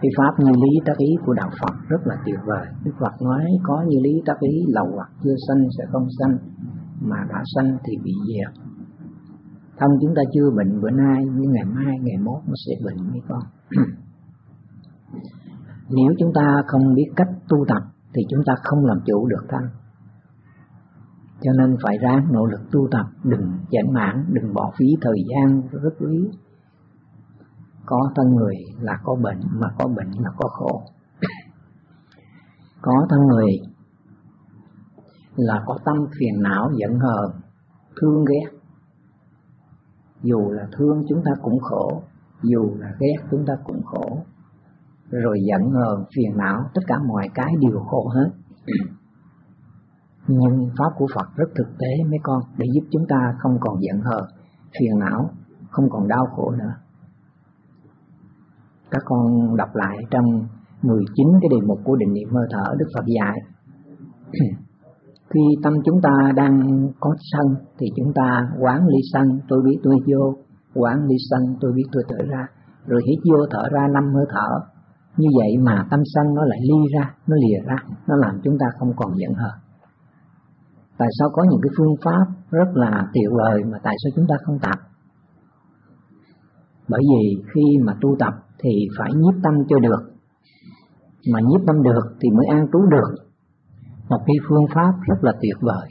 Cái pháp như lý tác ý của đạo Phật rất là tuyệt vời. Đức Phật nói có như lý tác ý, lậu hoặc chưa sanh sẽ không sanh, mà đã sanh thì bị diệt. Thân chúng ta chưa bệnh bữa nay, nhưng ngày mai, ngày mốt nó sẽ bệnh mấy con. Nếu chúng ta không biết cách tu tập thì chúng ta không làm chủ được thân. Cho nên phải ráng nỗ lực tu tập, đừng chểnh mãn, đừng bỏ phí thời gian rất quý. Có thân người là có bệnh, mà có bệnh là có khổ. Có thân người là có tâm phiền não, giận hờn, thương ghét. Dù là thương chúng ta cũng khổ, dù là ghét chúng ta cũng khổ. Rồi giận hờn, phiền não, tất cả mọi cái đều khổ hết. Nhưng pháp của Phật rất thực tế mấy con, để giúp chúng ta không còn giận hờn, phiền não, không còn đau khổ nữa. Các con đọc lại trong 19 cái đề mục của định niệm hơi thở, Đức Phật dạy khi tâm chúng ta đang có sân thì chúng ta quán ly sân, tôi biết tôi vô, quán ly sân, tôi biết tôi thở ra, rồi hít vô thở ra 5 hơi thở. Như vậy mà tâm sân nó lại ly ra, nó lìa ra, nó làm chúng ta không còn giận hờn. Tại sao có những cái phương pháp rất là tuyệt vời mà tại sao chúng ta không tập? Bởi vì khi mà tu tập thì phải nhiếp tâm cho được, mà nhiếp tâm được thì mới an trú được. Một cái phương pháp rất là tuyệt vời.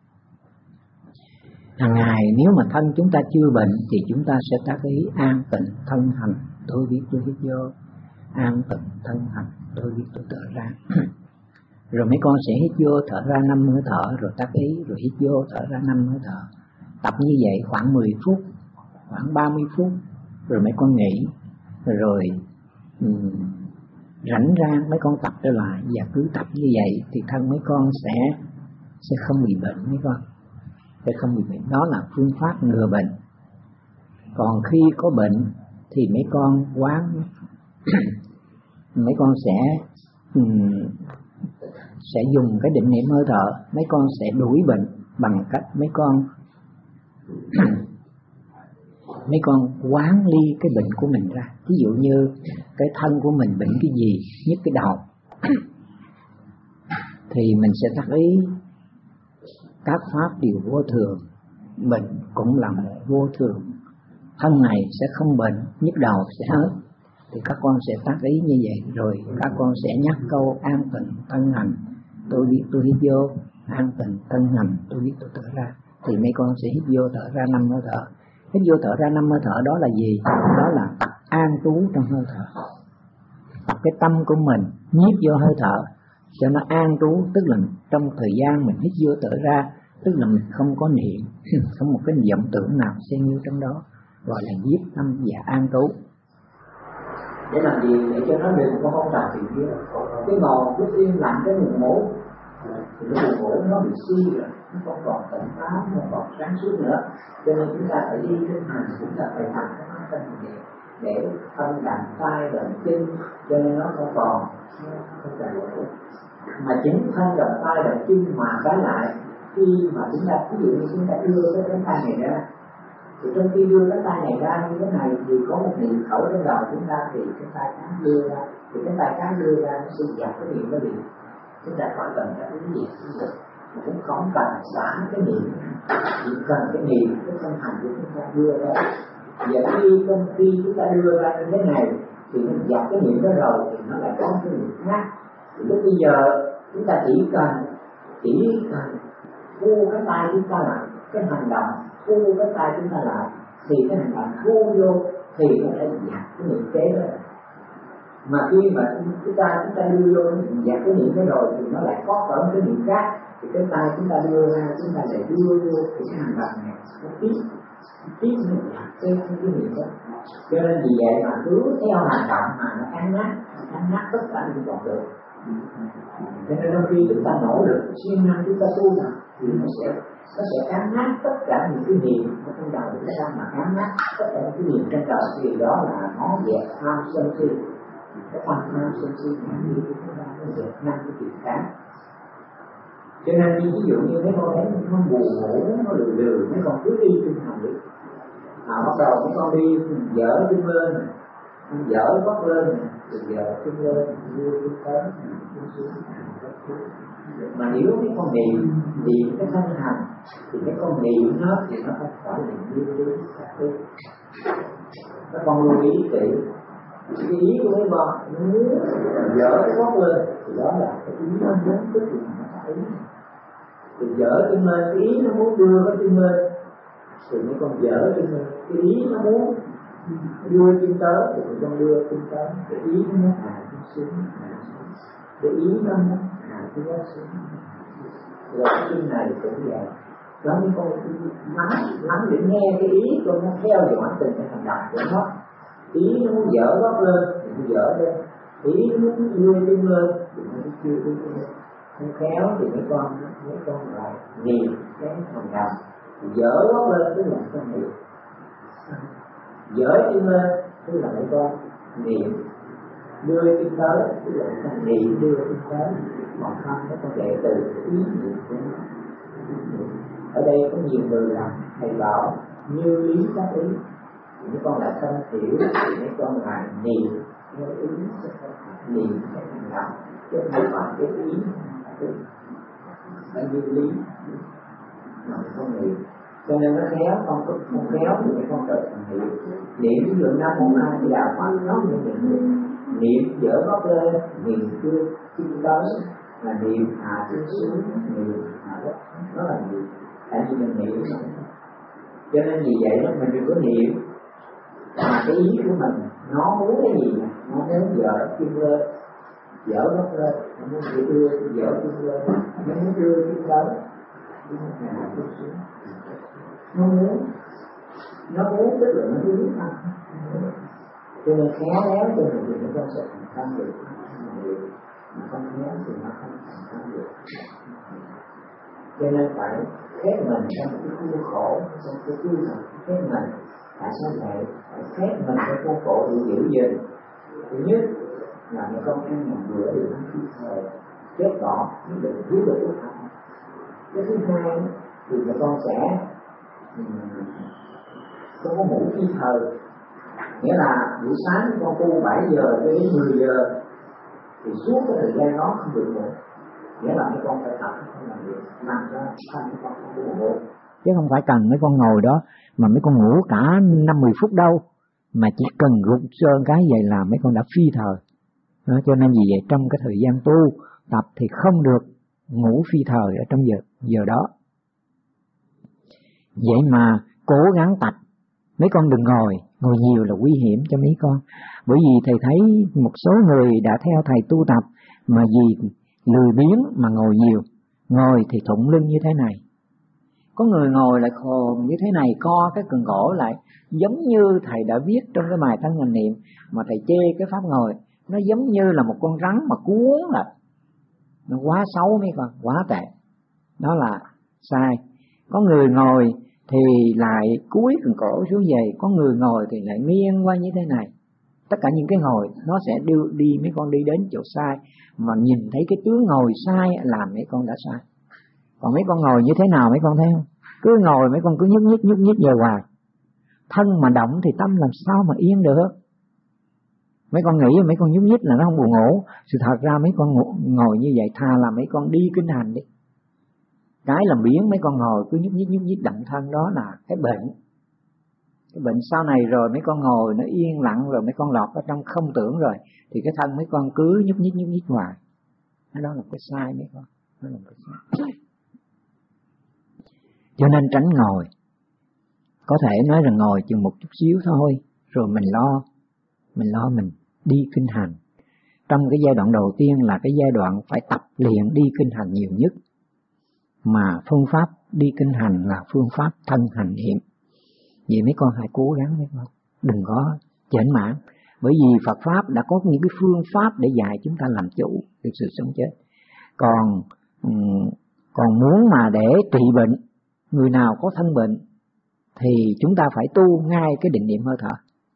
Hàng ngày nếu mà thân chúng ta chưa bệnh thì chúng ta sẽ tác ý an tịnh thân hành, tôi biết tôi hít vô, an tịnh thân hành, tôi biết tôi thở ra. Rồi mấy con sẽ hít vô thở ra 5 hơi thở, rồi tác ý, rồi hít vô thở ra 5 hơi thở. Tập như vậy khoảng 10 phút, khoảng 30 phút, rồi mấy con nghỉ, rồi rảnh ra mấy con tập trở lại. Và cứ tập như vậy thì thân mấy con sẽ không bị bệnh mấy con, sẽ không bị bệnh. Đó là phương pháp ngừa bệnh. Còn khi có bệnh thì mấy con quán mấy con sẽ dùng cái định niệm hơi thở, mấy con sẽ đuổi bệnh bằng cách mấy con quán ly cái bệnh của mình ra. Ví dụ như cái thân của mình bệnh cái gì, nhức cái đầu thì mình sẽ tác ý các pháp đều vô thường, bệnh cũng là một vô thường, thân này sẽ không bệnh, nhức đầu sẽ hết. Thì các con sẽ tác ý như vậy, rồi các con sẽ nhắc câu an tịnh thân hành, tôi biết tôi hít vô, an tịnh thân hành, tôi biết tôi thở ra. Thì mấy con sẽ hít vô thở ra 5 hơi thở. Hít vô thở ra 5 hơi thở đó là gì? Đó là tập an trú trong hơi thở. Tập cái tâm của mình nhiếp vô hơi thở cho nó an trú, tức là trong thời gian mình hít vô thở ra, tức là mình không có niệm, không một cái vọng tưởng nào xen vô trong đó, gọi là nhiếp tâm và an trú. Để làm gì? Để cho nó đừng có phong trào chuyện kia. Cái ngồi cứ im lặng cái buồn ngủ, thì cái buồn ngủ nó bị suy rồi, nó không còn tỉnh táo, không còn sáng suốt nữa. Cho nên chúng ta phải đi thực hành, chúng ta phải hành cái thân này để thân đàn tay đàn chân, cho nên nó không còn ngủ. Mà chính thân đàn tay đàn chân mà cái lại khi mà chúng ta ví dụ như chúng ta đưa cái tay này ra, thì trong khi đưa cái tay này ra như thế này thì có một niệm khẩu trong đầu chúng ta, thì cái tay khác đưa ra, thì cái tay khác đưa ra nó sẽ dẹp cái niệm đó đi. Chúng ta khỏi cần cái gì cũng được, cũng không cần xả cái niệm, chỉ cần cái niệm, cái thân hành của chúng ta đưa ra. Và khi chúng ta đưa ra như thế này thì nó dẹp cái niệm đó rồi thì nó lại có cái niệm khác. Thì lúc bây giờ chúng ta chỉ cần thu cái tay chúng ta lại, cái hành động thu cái tay chúng ta lại, thì cái hành động thu vô thì nó sẽ dẹp cái niệm kế đó. Mà khi mà chúng ta đưa vô dẹp cái niệm đó rồi thì nó lại có cỡ cái niệm khác, thì cái tay chúng ta đưa ra, chúng ta lại đưa vô thì cái hành động này nó tiếp nó dẹp cái niệm đó. Cho nên vì vậy mà cứ theo hành động mà nó cắn nát tất cả những vọng được. Cho nên đôi khi chúng ta nỗ lực siêng năng chúng ta tu nào thì nó sẽ cắn nát tất cả những cái niệm ở trong đầu chúng ta, mà cắn nát tất cả những cái niệm trong đầu thì đó là nó dẹp tham sân si. Cái tham sân si những gì của chúng ta nó dẹp năm cái chuyện khác. Cho nên ví dụ như mấy con thấy nó buồn ngủ, nó lười mấy con cứ đi tinh thần đi. Bắt đầu mấy con đi dở chân lên, dở gót lên, từ dở chân lên, đưa chân tới, xuống. Mà nếu cái con niệm cái thân hành thì cái con niệm nó thì nó không phải là như lý các thứ. Các con lưu ý kỹ cái ý của mấy con muốn dở cái gót lên thì đó là cái ý nó muốn tức là ý. Thì dở chân lên, cái ý nó muốn đưa cái chân lên thì mấy con dở chân lên, cái ý nó muốn đưa chân tới thì mấy con đưa chân tới, cái ý nó muốn hạ chân xuống, cái ý nó muốn hạ chân xuống. Rồi cái chân này cũng vậy. Đó mấy con nắm để nghe cái ý con nó theo dõi từng cái hành động của nó. Ý nó muốn dở gót lên thì nó dở lên, ý nó muốn đưa chân lên thì nó chưa đưa lên. Không khéo thì mấy con lại niệm cái hành động. Dở gót lên tức là con niệm, dở chân lên tức là mấy con niệm, đưa chân tới tức là con niệm đưa chân tới. Còn không nó con đệ từ ý niệm của nó. Ở đây có nhiều người làm thầy bảo như lý các ý thì mấy con lại không hiểu thì mấy con lại niệm theo ý, niệm cái hành động chứ không phải cái ý phải như lý mà không niệm. Cho nên nó khéo, con không khéo thì mấy con tự niệm. Niệm ví dụ Nam Mô A Di Đà Phật nó như niệm dở gót lên, niệm đưa chân tới, là niệm hạ chân xuống, niệm hạ đất, nó là niệm. Tại vì mình niệm mà. Cho nên vì vậy đó mình đừng có niệm mà cái ý của mình nó muốn cái gì, nó muốn dở chân lên, dở gót lên, nó muốn đưa dở chân lên, nó muốn đưa chân tới, hạ chân xuống. Nó muốn tức là nó hướng thân. Cho nên khéo léo cho mình thì nó sẽ thành thân được, mà không khéo thì nó không thành thân được. Cho nên phải khép mình trong cái khuôn khổ, trong cái khuôn thật khép mình. Tại sao vậy? Phải khép mình trong khuôn khổ để giữ gìn. Thứ nhất là mấy con ăn một bữa thì ăn khi thời kết bỏ, nhưng đừng thiếu được cái thân. Cái thứ hai thì mấy con sẽ không có ngủ phi thời, nghĩa là buổi sáng con tu 7 giờ cho đến 10 giờ thì suốt cái thời gian đó không được ngủ, nghĩa là mấy con phải tập không làm việc nằm ra thân mấy con không được ngủ, chứ không phải cần mấy con ngồi đó mà mấy con ngủ cả 5-10 phút đâu, mà chỉ cần rụt sơn cái vậy là mấy con đã phi thời. Đó, cho nên vì vậy trong cái thời gian tu tập thì không được ngủ phi thời ở trong giờ đó. Vậy mà cố gắng tập, mấy con đừng ngồi nhiều là nguy hiểm cho mấy con. Bởi vì thầy thấy một số người đã theo thầy tu tập mà vì lười biếng mà ngồi nhiều, ngồi thì thụng lưng như thế này. Có người ngồi lại khom như thế này, co cái cần cổ lại, giống như thầy đã viết trong cái bài Thân Hành Niệm mà thầy chê cái pháp ngồi, nó giống như là một con rắn mà cuốn lại. Nó quá xấu mấy con, quá tệ. Đó là sai. Có người ngồi thì lại cúi cần cổ xuống về, có người ngồi thì lại nghiêng qua như thế này. Tất cả những cái ngồi nó sẽ đi mấy con đi đến chỗ sai, mà nhìn thấy cái tướng ngồi sai làm mấy con đã sai. Còn mấy con ngồi như thế nào mấy con thấy không? Cứ ngồi mấy con cứ nhúc nhích về hoài. Thân mà động thì tâm làm sao mà yên được. Mấy con nghĩ mấy con nhúc nhích là nó không buồn ngủ. Sự thật ra mấy con ngồi như vậy thà là mấy con đi kinh hành đi. Cái làm biến mấy con ngồi cứ nhúc nhích động thân đó là cái bệnh. Cái bệnh sau này rồi mấy con ngồi nó yên lặng rồi mấy con lọt ở trong không tưởng rồi thì cái thân mấy con cứ nhúc nhích hoài. Đó là cái sai mấy con. Đó là cái sai. Cho nên tránh ngồi. Có thể nói là ngồi chừng một chút xíu thôi rồi mình lo mình đi kinh hành. Trong cái giai đoạn đầu tiên là cái giai đoạn phải tập luyện đi kinh hành nhiều nhất. Mà phương pháp đi kinh hành là phương pháp thân hành niệm. Vì mấy con hãy cố gắng mấy con, đừng có chểnh mãn. Bởi vì Phật Pháp đã có những cái phương pháp để dạy chúng ta làm chủ được sự sống chết. Còn muốn mà để trị bệnh, người nào có thân bệnh thì chúng ta phải tu ngay cái định niệm hơi thở.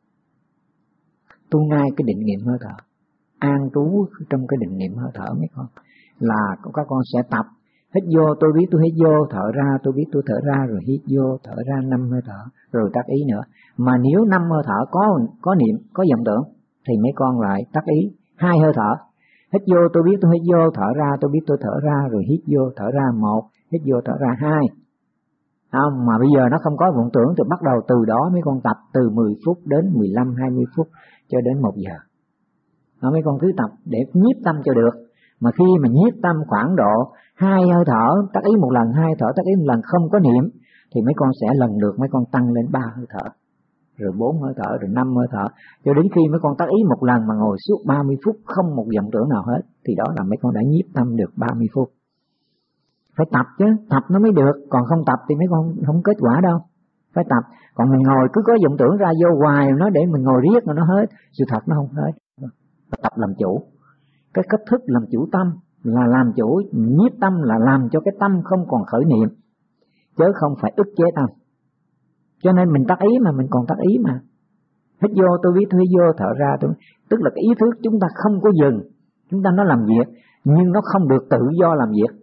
Tu ngay cái định niệm hơi thở. An trú trong cái định niệm hơi thở mấy con. Là các con sẽ tập. Hít vô tôi biết tôi hít vô, thở ra tôi biết tôi thở ra, rồi hít vô thở ra 5 hơi thở, rồi tác ý nữa. Mà nếu 5 hơi thở có niệm, có vọng tưởng thì mấy con lại tác ý. 2 hơi thở, hít vô tôi biết tôi hít vô, thở ra tôi biết tôi thở ra, rồi hít vô thở ra 1, hít vô thở ra 2. Không, mà bây giờ nó không có vọng tưởng thì bắt đầu từ đó mấy con tập từ 10 phút đến 15, 20 phút cho đến 1 giờ. Đó, mấy con cứ tập để nhiếp tâm cho được. Mà khi mà nhiếp tâm khoảng độ 2 hơi thở tác ý một lần, 2 thở tác ý một lần không có niệm, thì mấy con sẽ lần lượt mấy con tăng lên 3 hơi thở, rồi 4 hơi thở, rồi 5 hơi thở, cho đến khi mấy con tác ý một lần mà ngồi suốt 30 phút không một vọng tưởng nào hết, thì đó là mấy con đã nhiếp tâm được 30 phút. Phải tập chứ, tập nó mới được, còn không tập thì mấy con không kết quả đâu. Phải tập, còn mình ngồi cứ có vọng tưởng ra vô hoài nó để mình ngồi riết mà nó hết, sự thật nó không hết. Phải tập làm chủ. Cái cách thức làm chủ tâm là làm chủ, nhiếp tâm là làm cho cái tâm không còn khởi niệm, chứ không phải ức chế tâm. Cho nên mình tác ý mà mình còn tác ý mà. Hít vô tôi biết tôi hít vô, thở ra tôi, tức là cái ý thức chúng ta không có dừng, chúng ta nó làm việc nhưng nó không được tự do làm việc.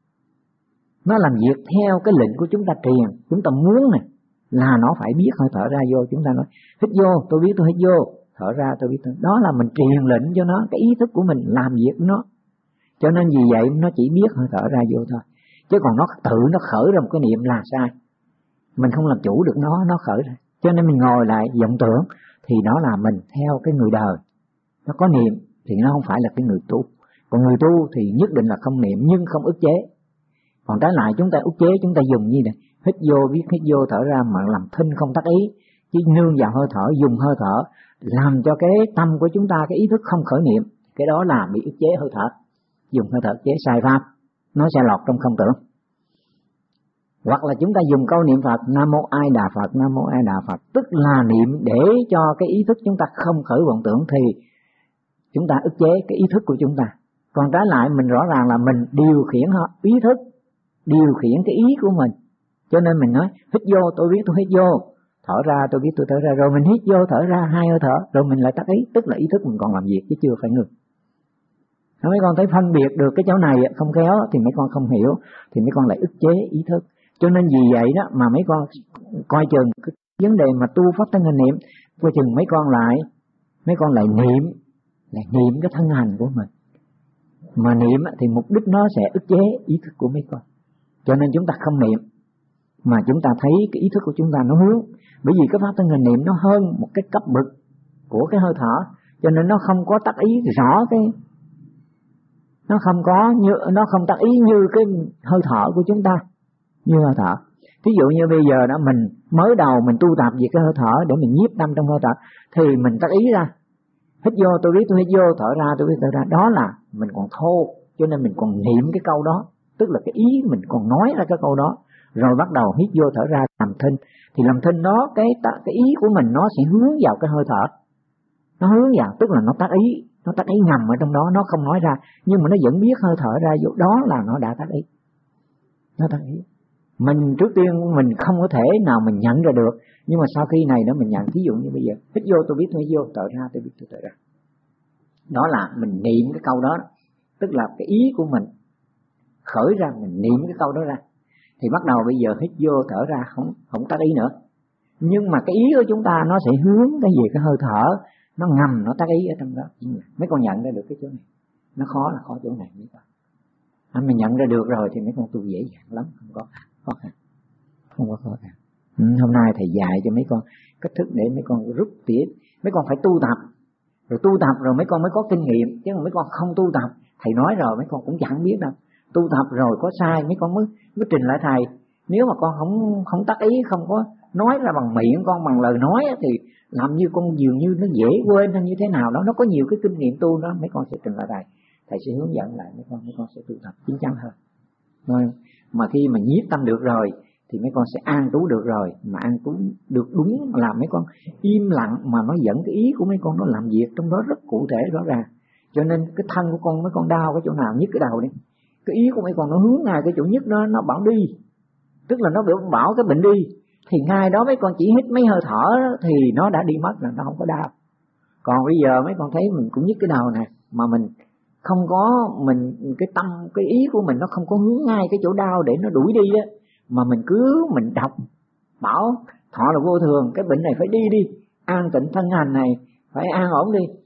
Nó làm việc theo cái lệnh của chúng ta truyền, chúng ta muốn này là nó phải biết hơi thở ra vô, chúng ta nói hít vô tôi biết tôi hít vô, thở ra tôi biết tôi, đó là mình truyền lệnh cho nó, cái ý thức của mình làm việc của nó. Cho nên vì vậy nó chỉ biết hơi thở ra vô thôi, chứ còn nó tự nó khởi ra một cái niệm là sai. Mình không làm chủ được nó khởi ra. Cho nên mình ngồi lại vọng tưởng thì đó là mình theo cái người đời, nó có niệm thì nó không phải là cái người tu. Còn người tu thì nhất định là không niệm nhưng không ức chế. Còn trái lại chúng ta ức chế, chúng ta dùng như này, hít vô biết hít vô, thở ra mà làm thinh không tác ý, chỉ nương vào hơi thở, dùng hơi thở làm cho cái tâm của chúng ta, cái ý thức không khởi niệm, cái đó là bị ức chế hơi thở. Dùng hơi thở chế sai pháp, nó sẽ lọt trong không tưởng. Hoặc là chúng ta dùng câu niệm Phật Nam Mô A Di Đà Phật, Nam Mô A Di Đà Phật, tức là niệm để cho cái ý thức chúng ta không khởi vọng tưởng, thì chúng ta ức chế cái ý thức của chúng ta. Còn trái lại mình rõ ràng là mình điều khiển ý thức, điều khiển cái ý của mình. Cho nên mình nói hít vô tôi biết tôi hít vô, thở ra tôi biết tôi thở ra, rồi mình hít vô thở ra 2 hơi thở, rồi mình lại tác ý, tức là ý thức mình còn làm việc chứ chưa phải ngừng. Mấy con thấy phân biệt được cái chỗ này không khéo thì mấy con không hiểu, thì mấy con lại ức chế ý thức. Cho nên vì vậy đó mà mấy con coi chừng cái vấn đề mà tu pháp thân hành niệm, coi chừng mấy con lại niệm cái thân hành của mình. Mà niệm thì mục đích nó sẽ ức chế ý thức của mấy con. Cho nên chúng ta không niệm, mà chúng ta thấy cái ý thức của chúng ta nó hướng. Bởi vì cái pháp thân hành niệm nó hơn một cái cấp bậc của cái hơi thở, cho nên nó không có tác ý rõ cái, nó không tác ý như cái hơi thở của chúng ta, như hơi thở. Ví dụ như bây giờ đó mình mới đầu mình tu tập về cái hơi thở để mình nhiếp tâm trong hơi thở, thì mình tác ý ra, hít vô tôi biết tôi hít vô, thở ra tôi biết thở ra, đó là mình còn thô, cho nên mình còn niệm cái câu đó, tức là cái ý mình còn nói ra cái câu đó, rồi bắt đầu hít vô thở ra làm thinh. Thì làm thinh đó cái ý của mình nó sẽ hướng vào cái hơi thở, nó hướng vào, tức là nó tác ý ngầm ở trong đó, nó không nói ra nhưng mà nó vẫn biết hơi thở ra vô, đó là nó đã tác ý, nó tác ý. Mình trước tiên mình không có thể nào mình nhận ra được, nhưng mà sau khi này đó mình nhận. Ví dụ như bây giờ hít vô tôi biết tôi hít vô, thở ra tôi biết tôi thở ra, đó là mình niệm cái câu đó, tức là cái ý của mình khởi ra, mình niệm cái câu đó ra, thì bắt đầu bây giờ hít vô thở ra không tác ý nữa, nhưng mà cái ý của chúng ta nó sẽ hướng cái gì, cái hơi thở nó ngầm, nó tác ý ở trong đó. Mấy con nhận ra được cái chỗ này, nó khó là khó chỗ này. Mấy con mình nhận ra được rồi thì mấy con tu dễ dàng lắm, không có khó khăn. Hôm nay thầy dạy cho mấy con cách thức để mấy con rút tỉa. Mấy con phải tu tập rồi mấy con mới có kinh nghiệm, chứ mà mấy con không tu tập, thầy nói rồi mấy con cũng chẳng biết đâu. Tu tập rồi có sai mấy con mới trình lại thầy. Nếu mà con không tác ý, không có nói ra bằng miệng con, bằng lời nói thì làm như con dường như nó dễ quên hay như thế nào đó, nó có nhiều cái kinh nghiệm tu đó, mấy con sẽ trình lại thầy sẽ hướng dẫn lại mấy con sẽ tu tập chín chắn hơn. Rồi mà khi mà nhiếp tâm được rồi thì mấy con sẽ an trú được rồi, mà an trú được đúng là mấy con im lặng mà nó dẫn cái ý của mấy con nó làm việc trong đó rất cụ thể rõ ràng. Cho nên cái thân của con, mấy con đau cái chỗ nào, nhức cái đầu đi, cái ý của mấy con nó hướng ngay cái chỗ nhức, nó bảo đi, tức là nó bảo cái bệnh đi, thì ngay đó mấy con chỉ hít mấy hơi thở thì nó đã đi mất, là nó không có đau. Còn bây giờ mấy con thấy mình cũng nhức cái đầu nè, mà mình không có, mình cái tâm, cái ý của mình nó không có hướng ngay cái chỗ đau để nó đuổi đi á, mà mình đọc bảo thọ là vô thường, cái bệnh này phải đi, an tịnh thân hành này phải an ổn đi,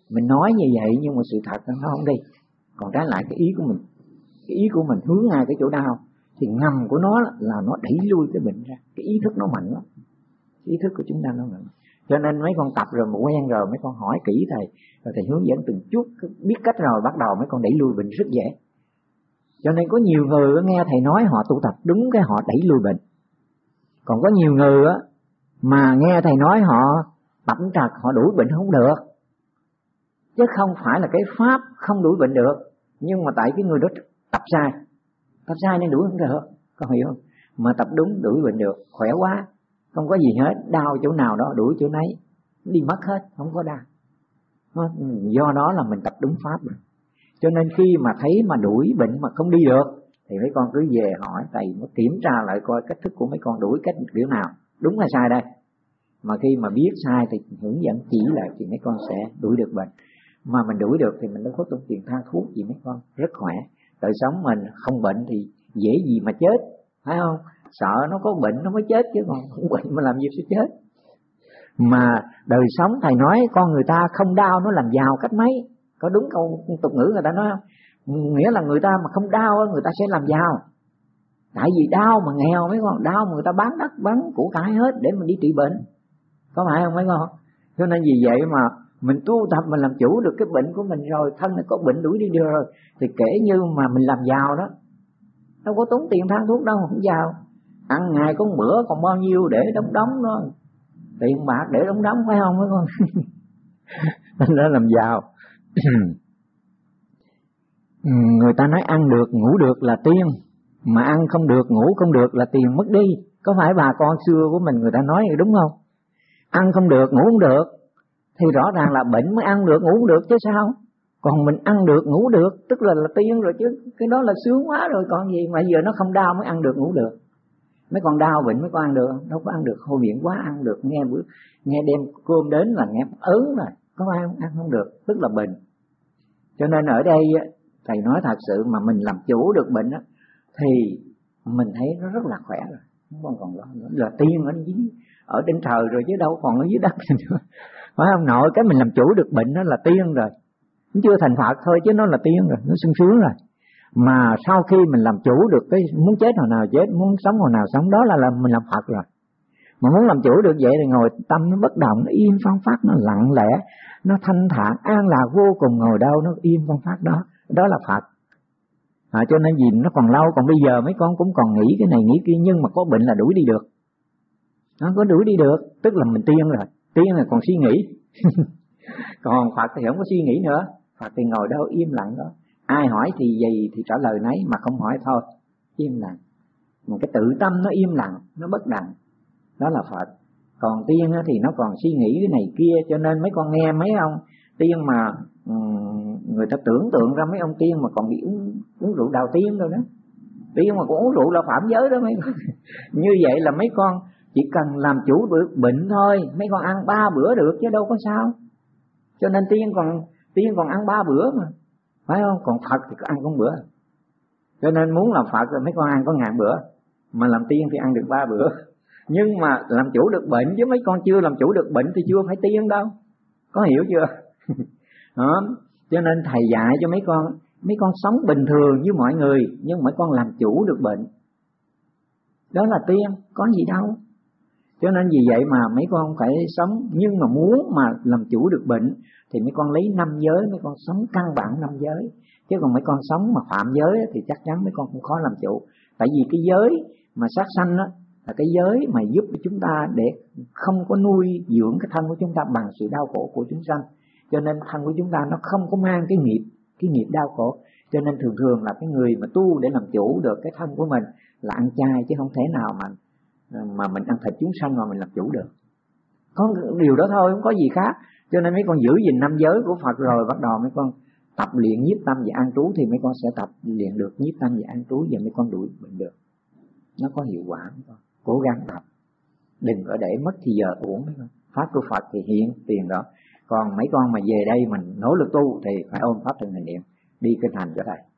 Mình nói như vậy nhưng mà sự thật nó không đi. Còn trái lại cái ý của mình hướng ngay cái chỗ đau thì ngầm của nó là nó đẩy lui cái bệnh ra. Cái ý thức nó mạnh lắm, ý thức của chúng ta nó mạnh. Cho nên mấy con tập rồi mà quen rồi, mấy con hỏi kỹ thầy, rồi thầy hướng dẫn từng chút, biết cách rồi bắt đầu mấy con đẩy lui bệnh rất dễ. Cho nên có nhiều người nghe thầy nói họ tu tập đúng cái họ đẩy lui bệnh. Còn có nhiều người á mà nghe thầy nói họ tập trật họ đuổi bệnh không được. Chứ không phải là cái pháp không đuổi bệnh được, nhưng mà tại cái người đó tập sai nên đuổi không được, con hiểu không? Mà tập đúng đuổi bệnh được, khỏe quá, không có gì hết, đau chỗ nào đó đuổi chỗ nấy, đi mất hết, không có đau. Do đó là mình tập đúng pháp rồi. Cho nên khi mà thấy mà đuổi bệnh mà không đi được thì mấy con cứ về hỏi thầy mới kiểm tra lại coi cách thức của mấy con đuổi cách kiểu nào, đúng hay sai đây. Mà khi mà biết sai thì hướng dẫn chỉ lại thì mấy con sẽ đuổi được bệnh. Mà mình đuổi được thì mình đâu có tốn tiền than thuốc gì mấy con, rất khỏe. Đời sống mình không bệnh thì dễ gì mà chết, phải không? Sợ nó có bệnh nó mới chết chứ còn không bệnh mà làm gì sẽ chết. Mà đời sống thầy nói con người ta không đau nó làm giàu cách mấy. Có đúng câu tục ngữ người ta nói không? Nghĩa là người ta mà không đau người ta sẽ làm giàu. Tại vì đau mà nghèo mấy con, đau mà người ta bán đất bán của cải hết để mình đi trị bệnh, có phải không mấy con? Cho nên vì vậy mà mình tu tập mình làm chủ được cái bệnh của mình rồi, thân nó có bệnh đuổi đi được rồi thì kể như mà mình làm giàu đó, đâu có tốn tiền than thuốc đâu, không giàu. Ăn ngày có một bữa còn bao nhiêu để đóng đó, tiền bạc để đóng phải không mấy con? Nên đó làm giàu. Người ta nói ăn được ngủ được là tiên, mà ăn không được ngủ không được là tiền mất đi. Có phải bà con xưa của mình người ta nói vậy đúng không? Ăn không được ngủ không được thì rõ ràng là bệnh mới ăn được ngủ không được chứ sao. Còn mình ăn được ngủ được tức là tiên rồi chứ, cái đó là sướng quá rồi còn gì. Mà giờ nó không đau mới ăn được ngủ được. Mấy con đau bệnh mấy con ăn được, đâu có ăn được, hôi miệng quá ăn được, nghe đem cơm đến là nghe ớn rồi, có ai ăn không được, tức là bệnh. Cho nên ở đây thầy nói thật sự mà mình làm chủ được bệnh đó, thì mình thấy nó rất là khỏe rồi, không còn lo nữa, là tiên ở trên trời rồi chứ đâu còn ở dưới đất nữa. Phải không nội? Cái mình làm chủ được bệnh đó là tiên rồi, nó chưa thành Phật thôi chứ nó là tiên rồi, nó sung sướng rồi. Mà sau khi mình làm chủ được cái muốn chết hồi nào chết, muốn sống hồi nào sống, đó là mình làm Phật rồi. Mà muốn làm chủ được vậy thì ngồi tâm nó bất động, nó yên phăng phát, nó lặng lẽ, nó thanh thản an lạc vô cùng, ngồi đâu nó yên phăng phát đó, đó là Phật. Cho nên gì nó còn lâu, còn bây giờ mấy con cũng còn nghĩ cái này nghĩ kia, nhưng mà có bệnh là đuổi đi được. Nó có đuổi đi được, tức là mình tiên rồi, tiên là còn suy nghĩ. Còn Phật thì không có suy nghĩ nữa, Phật thì ngồi đó im lặng đó. Ai hỏi thì gì thì trả lời nấy, mà không hỏi thôi, im lặng. Mà cái tự tâm nó im lặng, nó bất động, đó là Phật. Còn tiên thì nó còn suy nghĩ cái này kia, cho nên mấy con nghe mấy ông tiên mà người ta tưởng tượng ra mấy ông tiên mà còn bị uống rượu đào tiên rồi đó. Tiên mà còn uống rượu là phạm giới đó mấy con. Như vậy là mấy con chỉ cần làm chủ được bệnh thôi, mấy con ăn 3 bữa được chứ đâu có sao. Cho nên tiên còn ăn 3 bữa mà, phải không? Còn Phật thì có ăn có 1 bữa. Cho nên muốn làm Phật rồi mấy con ăn có 1000 bữa, mà làm tiên thì ăn được 3 bữa. Nhưng mà làm chủ được bệnh, chứ mấy con chưa làm chủ được bệnh thì chưa phải tiên đâu, có hiểu chưa? Đó. Cho nên thầy dạy cho mấy con sống bình thường như mọi người, nhưng mấy con làm chủ được bệnh, đó là tiên, có gì đâu. Cho nên vì vậy mà mấy con phải sống, nhưng mà muốn mà làm chủ được bệnh thì mấy con lấy 5 giới, mấy con sống căn bản 5 giới. Chứ còn mấy con sống mà phạm giới thì chắc chắn mấy con cũng khó làm chủ. Tại vì cái giới mà sát sanh đó là cái giới mà giúp chúng ta để không có nuôi dưỡng cái thân của chúng ta bằng sự đau khổ của chúng sanh. Cho nên thân của chúng ta nó không có mang cái nghiệp đau khổ. Cho nên thường là cái người mà tu để làm chủ được cái thân của mình là ăn chay, chứ không thể nào mà mình ăn thịt chúng sanh mà mình làm chủ được. Có điều đó thôi, không có gì khác. Cho nên mấy con giữ gìn 5 giới của Phật rồi bắt đầu mấy con tập luyện nhiếp tâm và an trú, thì mấy con sẽ tập luyện được nhiếp tâm và an trú, và mấy con đuổi bệnh được. Nó có hiệu quả. Cố gắng tập, đừng có để mất thì giờ uổng. Pháp của Phật thì hiện tiền đó. Còn mấy con mà về đây mình nỗ lực tu thì phải ôm pháp thường hành niệm, đi kinh hành cho thầy.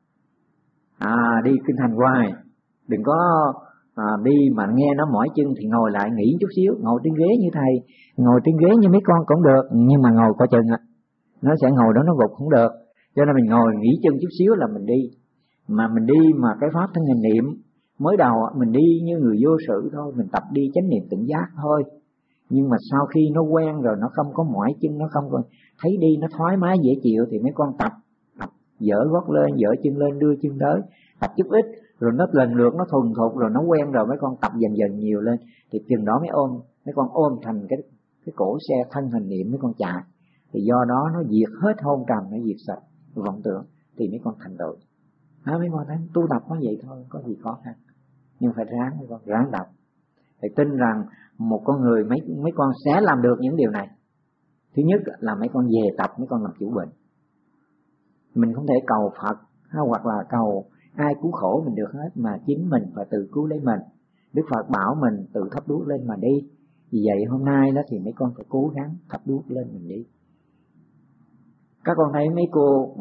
Đi kinh hành hoài, đừng có đi mà nghe nó mỏi chân thì ngồi lại nghỉ chút xíu, ngồi trên ghế như thầy, ngồi trên ghế như mấy con cũng được, nhưng mà ngồi coi chừng nó sẽ ngồi đó nó gục không được. Cho nên mình ngồi nghỉ chân chút xíu là mình đi. Mà mình đi mà cái pháp thân hành niệm, mới đầu mình đi như người vô sự thôi, mình tập đi chánh niệm tỉnh giác thôi. Nhưng mà sau khi nó quen rồi, nó không có mỏi chân, nó không có thấy đi nó thoải mái dễ chịu, thì mấy con tập dỡ gót lên, dỡ chân lên, đưa chân tới, tập chút ít, rồi nó lần lượt nó thuần thục, rồi nó quen rồi mấy con tập dần dần nhiều lên, thì chừng đó mấy con ôm thành cái cổ xe thân hành niệm mấy con chạy, thì do đó nó diệt hết hôn trầm, nó diệt sạch vọng tưởng, thì mấy con thành tựu. Mấy con thấy tu tập có vậy thôi, có gì khó khăn, nhưng phải ráng, mấy con ráng tập. Thì tin rằng một con người mấy con sẽ làm được những điều này. Thứ nhất là mấy con về tập, mấy con làm chủ bệnh. Mình không thể cầu Phật hoặc là cầu ai cứu khổ mình được hết, mà chính mình phải tự cứu lấy mình. Đức Phật bảo mình tự thắp đuốc lên mà đi. Vì vậy hôm nay đó thì mấy con phải cố gắng thắp đuốc lên mình đi. Các con thấy mấy cô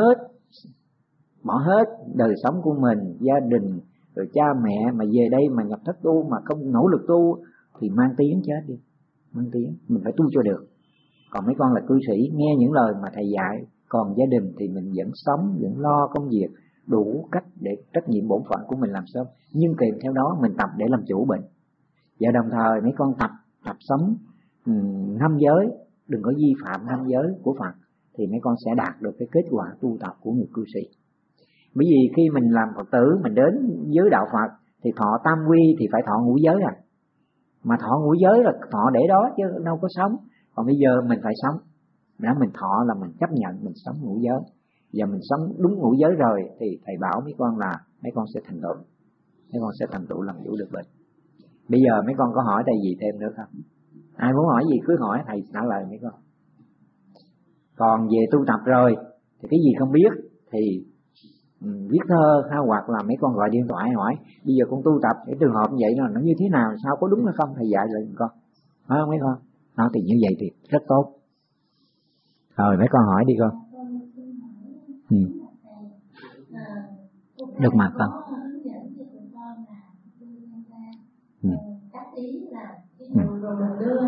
bỏ hết đời sống của mình, gia đình, rồi cha mẹ mà về đây mà nhập thất tu mà không nỗ lực tu thì mang tiếng chết đi, mang tiếng. Mình phải tu cho được. Còn mấy con là cư sĩ, nghe những lời mà thầy dạy, còn gia đình thì mình vẫn sống, vẫn lo công việc, đủ cách để trách nhiệm bổn phận của mình làm sao. Nhưng kèm theo đó mình tập để làm chủ bệnh. Và đồng thời mấy con tập sống năm giới, đừng có vi phạm năm giới của Phật, thì mấy con sẽ đạt được cái kết quả tu tập của người cư sĩ. Bởi vì khi mình làm Phật tử, mình đến giới đạo Phật thì thọ tam quy thì phải thọ ngũ giới à. Mà thọ ngũ giới là thọ để đó chứ đâu có sống. Còn bây giờ mình phải sống. Đã mình thọ là mình chấp nhận mình sống ngũ giới. Giờ mình sống đúng ngũ giới rồi thì thầy bảo mấy con là mấy con sẽ thành tựu. Mấy con sẽ thành tựu làm chủ được bệnh. Bây giờ mấy con có hỏi thầy gì thêm nữa không? Ai muốn hỏi gì cứ hỏi, thầy trả lời mấy con. Còn về tu tập rồi thì cái gì không biết thì viết thơ hoặc là mấy con gọi điện thoại hỏi bây giờ con tu tập cái trường hợp như vậy là nó như thế nào, sao có đúng hay không, thầy dạy lại con, phải không mấy con? Nó thì như vậy thì rất tốt. Rồi mấy con hỏi đi con. Được mà con. Rồi mình đưa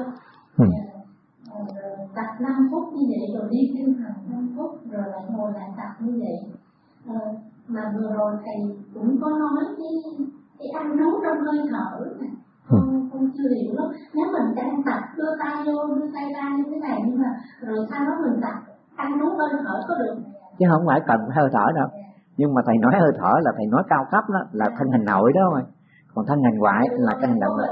tập 5 phút như vậy, rồi đi kinh hành 5 phút, rồi lại ngồi lại tập như vậy. Mà vừa rồi thầy cũng có nói cái ăn nấu trong hơi thở này, con chưa hiểu lắm. Nếu mình đang tập đưa tay vô đưa tay ra như thế này, nhưng mà rồi sau đó mình tập ăn nấu hơi thở có được? Chứ không phải cần hơi thở đâu. Nhưng mà thầy nói hơi thở là thầy nói cao cấp đó, là thân hình nội đó thôi. Còn thân hành ngoại là cái hành động bệnh.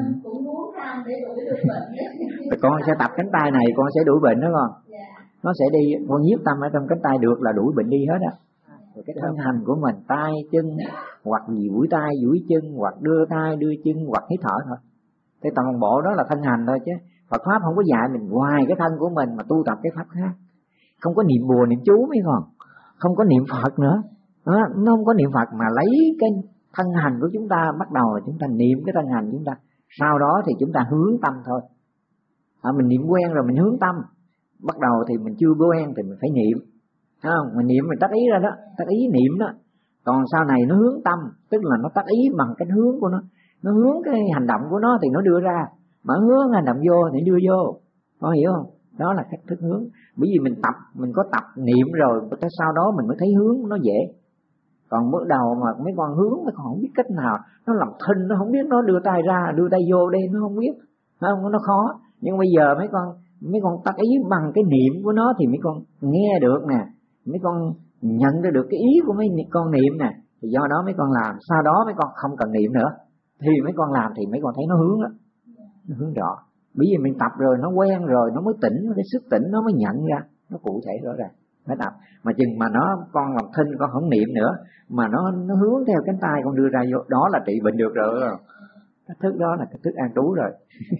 Con sẽ tập cánh tay này, con sẽ đuổi bệnh đó con. Nó sẽ đi, con nhiếp tâm ở trong cánh tay được là đuổi bệnh đi hết á. Rồi cái thân hành của mình, tay chân, hoặc duỗi tay duỗi chân, hoặc đưa tay đưa chân, hoặc hít thở thôi. Thế toàn bộ đó là thân hành thôi, chứ Phật pháp không có dạy mình ngoài cái thân của mình mà tu tập cái pháp khác. Không có niệm bùa niệm chú mấy con, không có niệm Phật nữa đó, nó không có niệm Phật mà lấy cái thân hành của chúng ta, bắt đầu là chúng ta niệm cái thân hành chúng ta, sau đó thì chúng ta hướng tâm thôi. Mình niệm quen rồi mình hướng tâm, bắt đầu thì mình chưa quen thì mình phải niệm, thấy không? Mình niệm mình tác ý ra đó, tác ý niệm đó. Còn sau này nó hướng tâm, tức là nó tác ý bằng cái hướng của nó hướng cái hành động của nó thì nó đưa ra, mà hướng hành động vô thì đưa vô, có hiểu không? Đó là cách thức hướng. Bởi vì mình có tập niệm rồi, tới sau đó mình mới thấy hướng nó dễ. Còn bước đầu mà mấy con hướng mấy con không biết cách nào, nó làm thinh, nó không biết nó đưa tay ra đưa tay vô đây, nó không biết, không, nó khó. Nhưng bây giờ mấy con tác ý bằng cái niệm của nó thì mấy con nghe được nè, mấy con nhận được cái ý của mấy con niệm nè, thì do đó mấy con làm. Sau đó mấy con không cần niệm nữa thì mấy con làm thì mấy con thấy nó hướng đó, nó hướng rõ. Bởi vì mình tập rồi nó quen rồi nó mới tỉnh, cái sức tỉnh nó mới nhận ra, nó cụ thể rõ ràng. Phải tập. Mà chừng mà con làm thinh, con không niệm nữa mà nó hướng theo cánh tay con đưa ra vô, đó là trị bệnh được rồi. Cái thức đó là cái thức an trú rồi.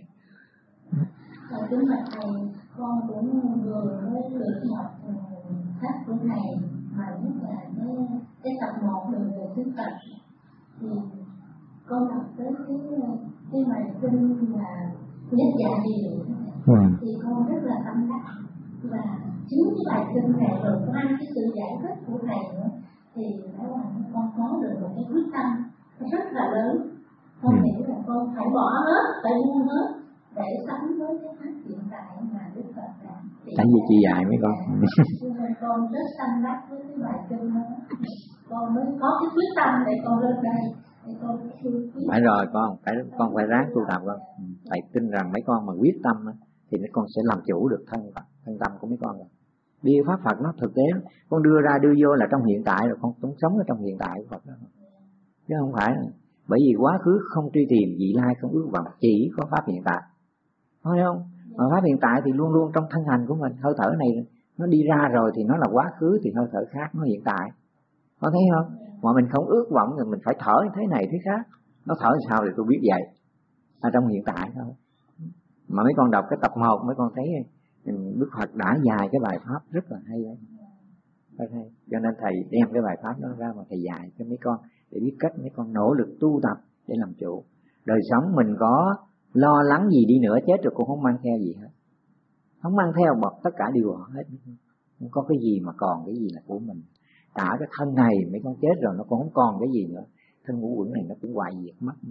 Kính bạch thầy, con cũng vừa mới được học sách của thầy, mà nhất là cái tập 1 đường về sức Phật, thì con đọc tới cái bài kinh là nhất dạ điều, thì con rất là tâm đắc. Và chính cái bài kinh này rồi qua cái sự giải thích của thầy nữa thì đã làm cho con có được một cái quyết tâm rất là lớn. Con nghĩ là con phải bỏ hết, phải buông hết để sống với cái pháp hiện tại mà Đức Phật đã Tại vì chị dạy mấy con. Con rất săn đắc với cái bài kinh đó, con mới có cái quyết tâm để con lên đây. Phải rồi con phải ráng tu tập con. Thầy tin rằng mấy con mà quyết tâm thì mấy con sẽ làm chủ được thân tâm của mấy con rồi. Đi pháp Phật nó thực tế, con đưa ra đưa vô là trong hiện tại rồi, con sống ở trong hiện tại của Phật đó. Chứ không phải bởi vì quá khứ không truy tìm, vị lai không ước vọng, chỉ có pháp hiện tại, phải không? Mà pháp hiện tại thì luôn luôn trong thân hành của mình. Hơi thở này nó đi ra rồi thì nó là quá khứ, thì hơi thở khác nó hiện tại, có thấy không? Mà mình không ước vọng thì mình phải thở thế này thế khác, nó thở sao thì tôi biết vậy, ở trong hiện tại thôi. Mà mấy con đọc cái tập 1 mấy con thấy Đức Phật đã dài cái bài pháp rất là hay đấy. Hay. Cho nên thầy đem cái bài pháp đó ra mà thầy dạy cho mấy con để biết cách mấy con nỗ lực tu tập để làm chủ. Đời sống mình có lo lắng gì đi nữa, chết rồi cũng không mang theo gì hết, không mang theo bọc, tất cả đều bỏ hết, không có cái gì mà còn cái gì là của mình. Cả cái thân này mấy con chết rồi nó cũng không còn cái gì nữa, thân ngũ uẩn này nó cũng hoại diệt mất,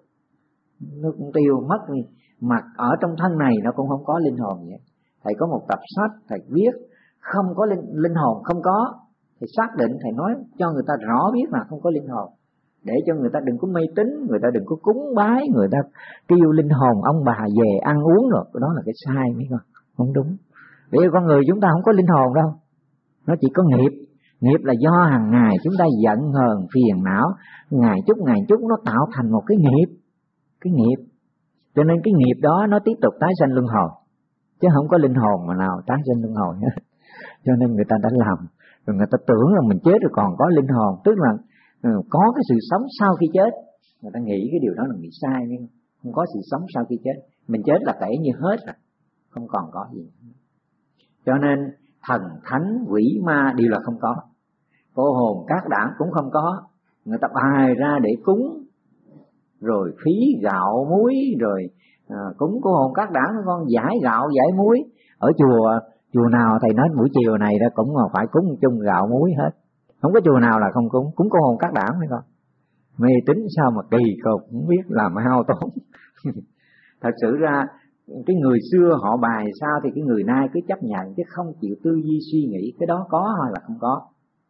nó cũng tiêu mất đi. Mà ở trong thân này nó cũng không có linh hồn vậy. Thầy có một tập sách thầy viết không có linh hồn, không có. Thầy xác định, thầy nói cho người ta rõ biết là không có linh hồn, để cho người ta đừng có mê tín, người ta đừng có cúng bái, người ta kêu linh hồn ông bà về ăn uống rồi, đó là cái sai mấy con, không đúng. Bởi vì con người chúng ta không có linh hồn đâu, nó chỉ có nghiệp. Nghiệp là do hàng ngày chúng ta giận hờn phiền não, ngày chút nó tạo thành một cái nghiệp. Cho nên cái nghiệp đó nó tiếp tục tái sanh luân hồi, chứ không có linh hồn mà nào tái sanh luân hồi hết. Cho nên người ta đã làm rồi, người ta tưởng là mình chết rồi còn có linh hồn, tức là có cái sự sống sau khi chết. Người ta nghĩ cái điều đó là nghĩ sai, không có sự sống sau khi chết. Mình chết là kể như hết rồi, không còn có gì. Cho nên thần thánh quỷ ma đều là không có, cô hồn các đảng cũng không có. Người ta bài ra để cúng rồi phí gạo muối, rồi cúng cô hồn các đảng, con giải gạo giải muối. Ở chùa nào thầy nói buổi chiều này đã cũng phải cúng chung gạo muối hết, không có chùa nào là không cúng cô hồn các đảng. Mấy con mê tín sao mà kỳ cục, không biết làm hao tốn. Thật sự ra cái người xưa họ bài sao thì cái người nay cứ chấp nhận, chứ không chịu tư duy suy nghĩ cái đó có hay là không có.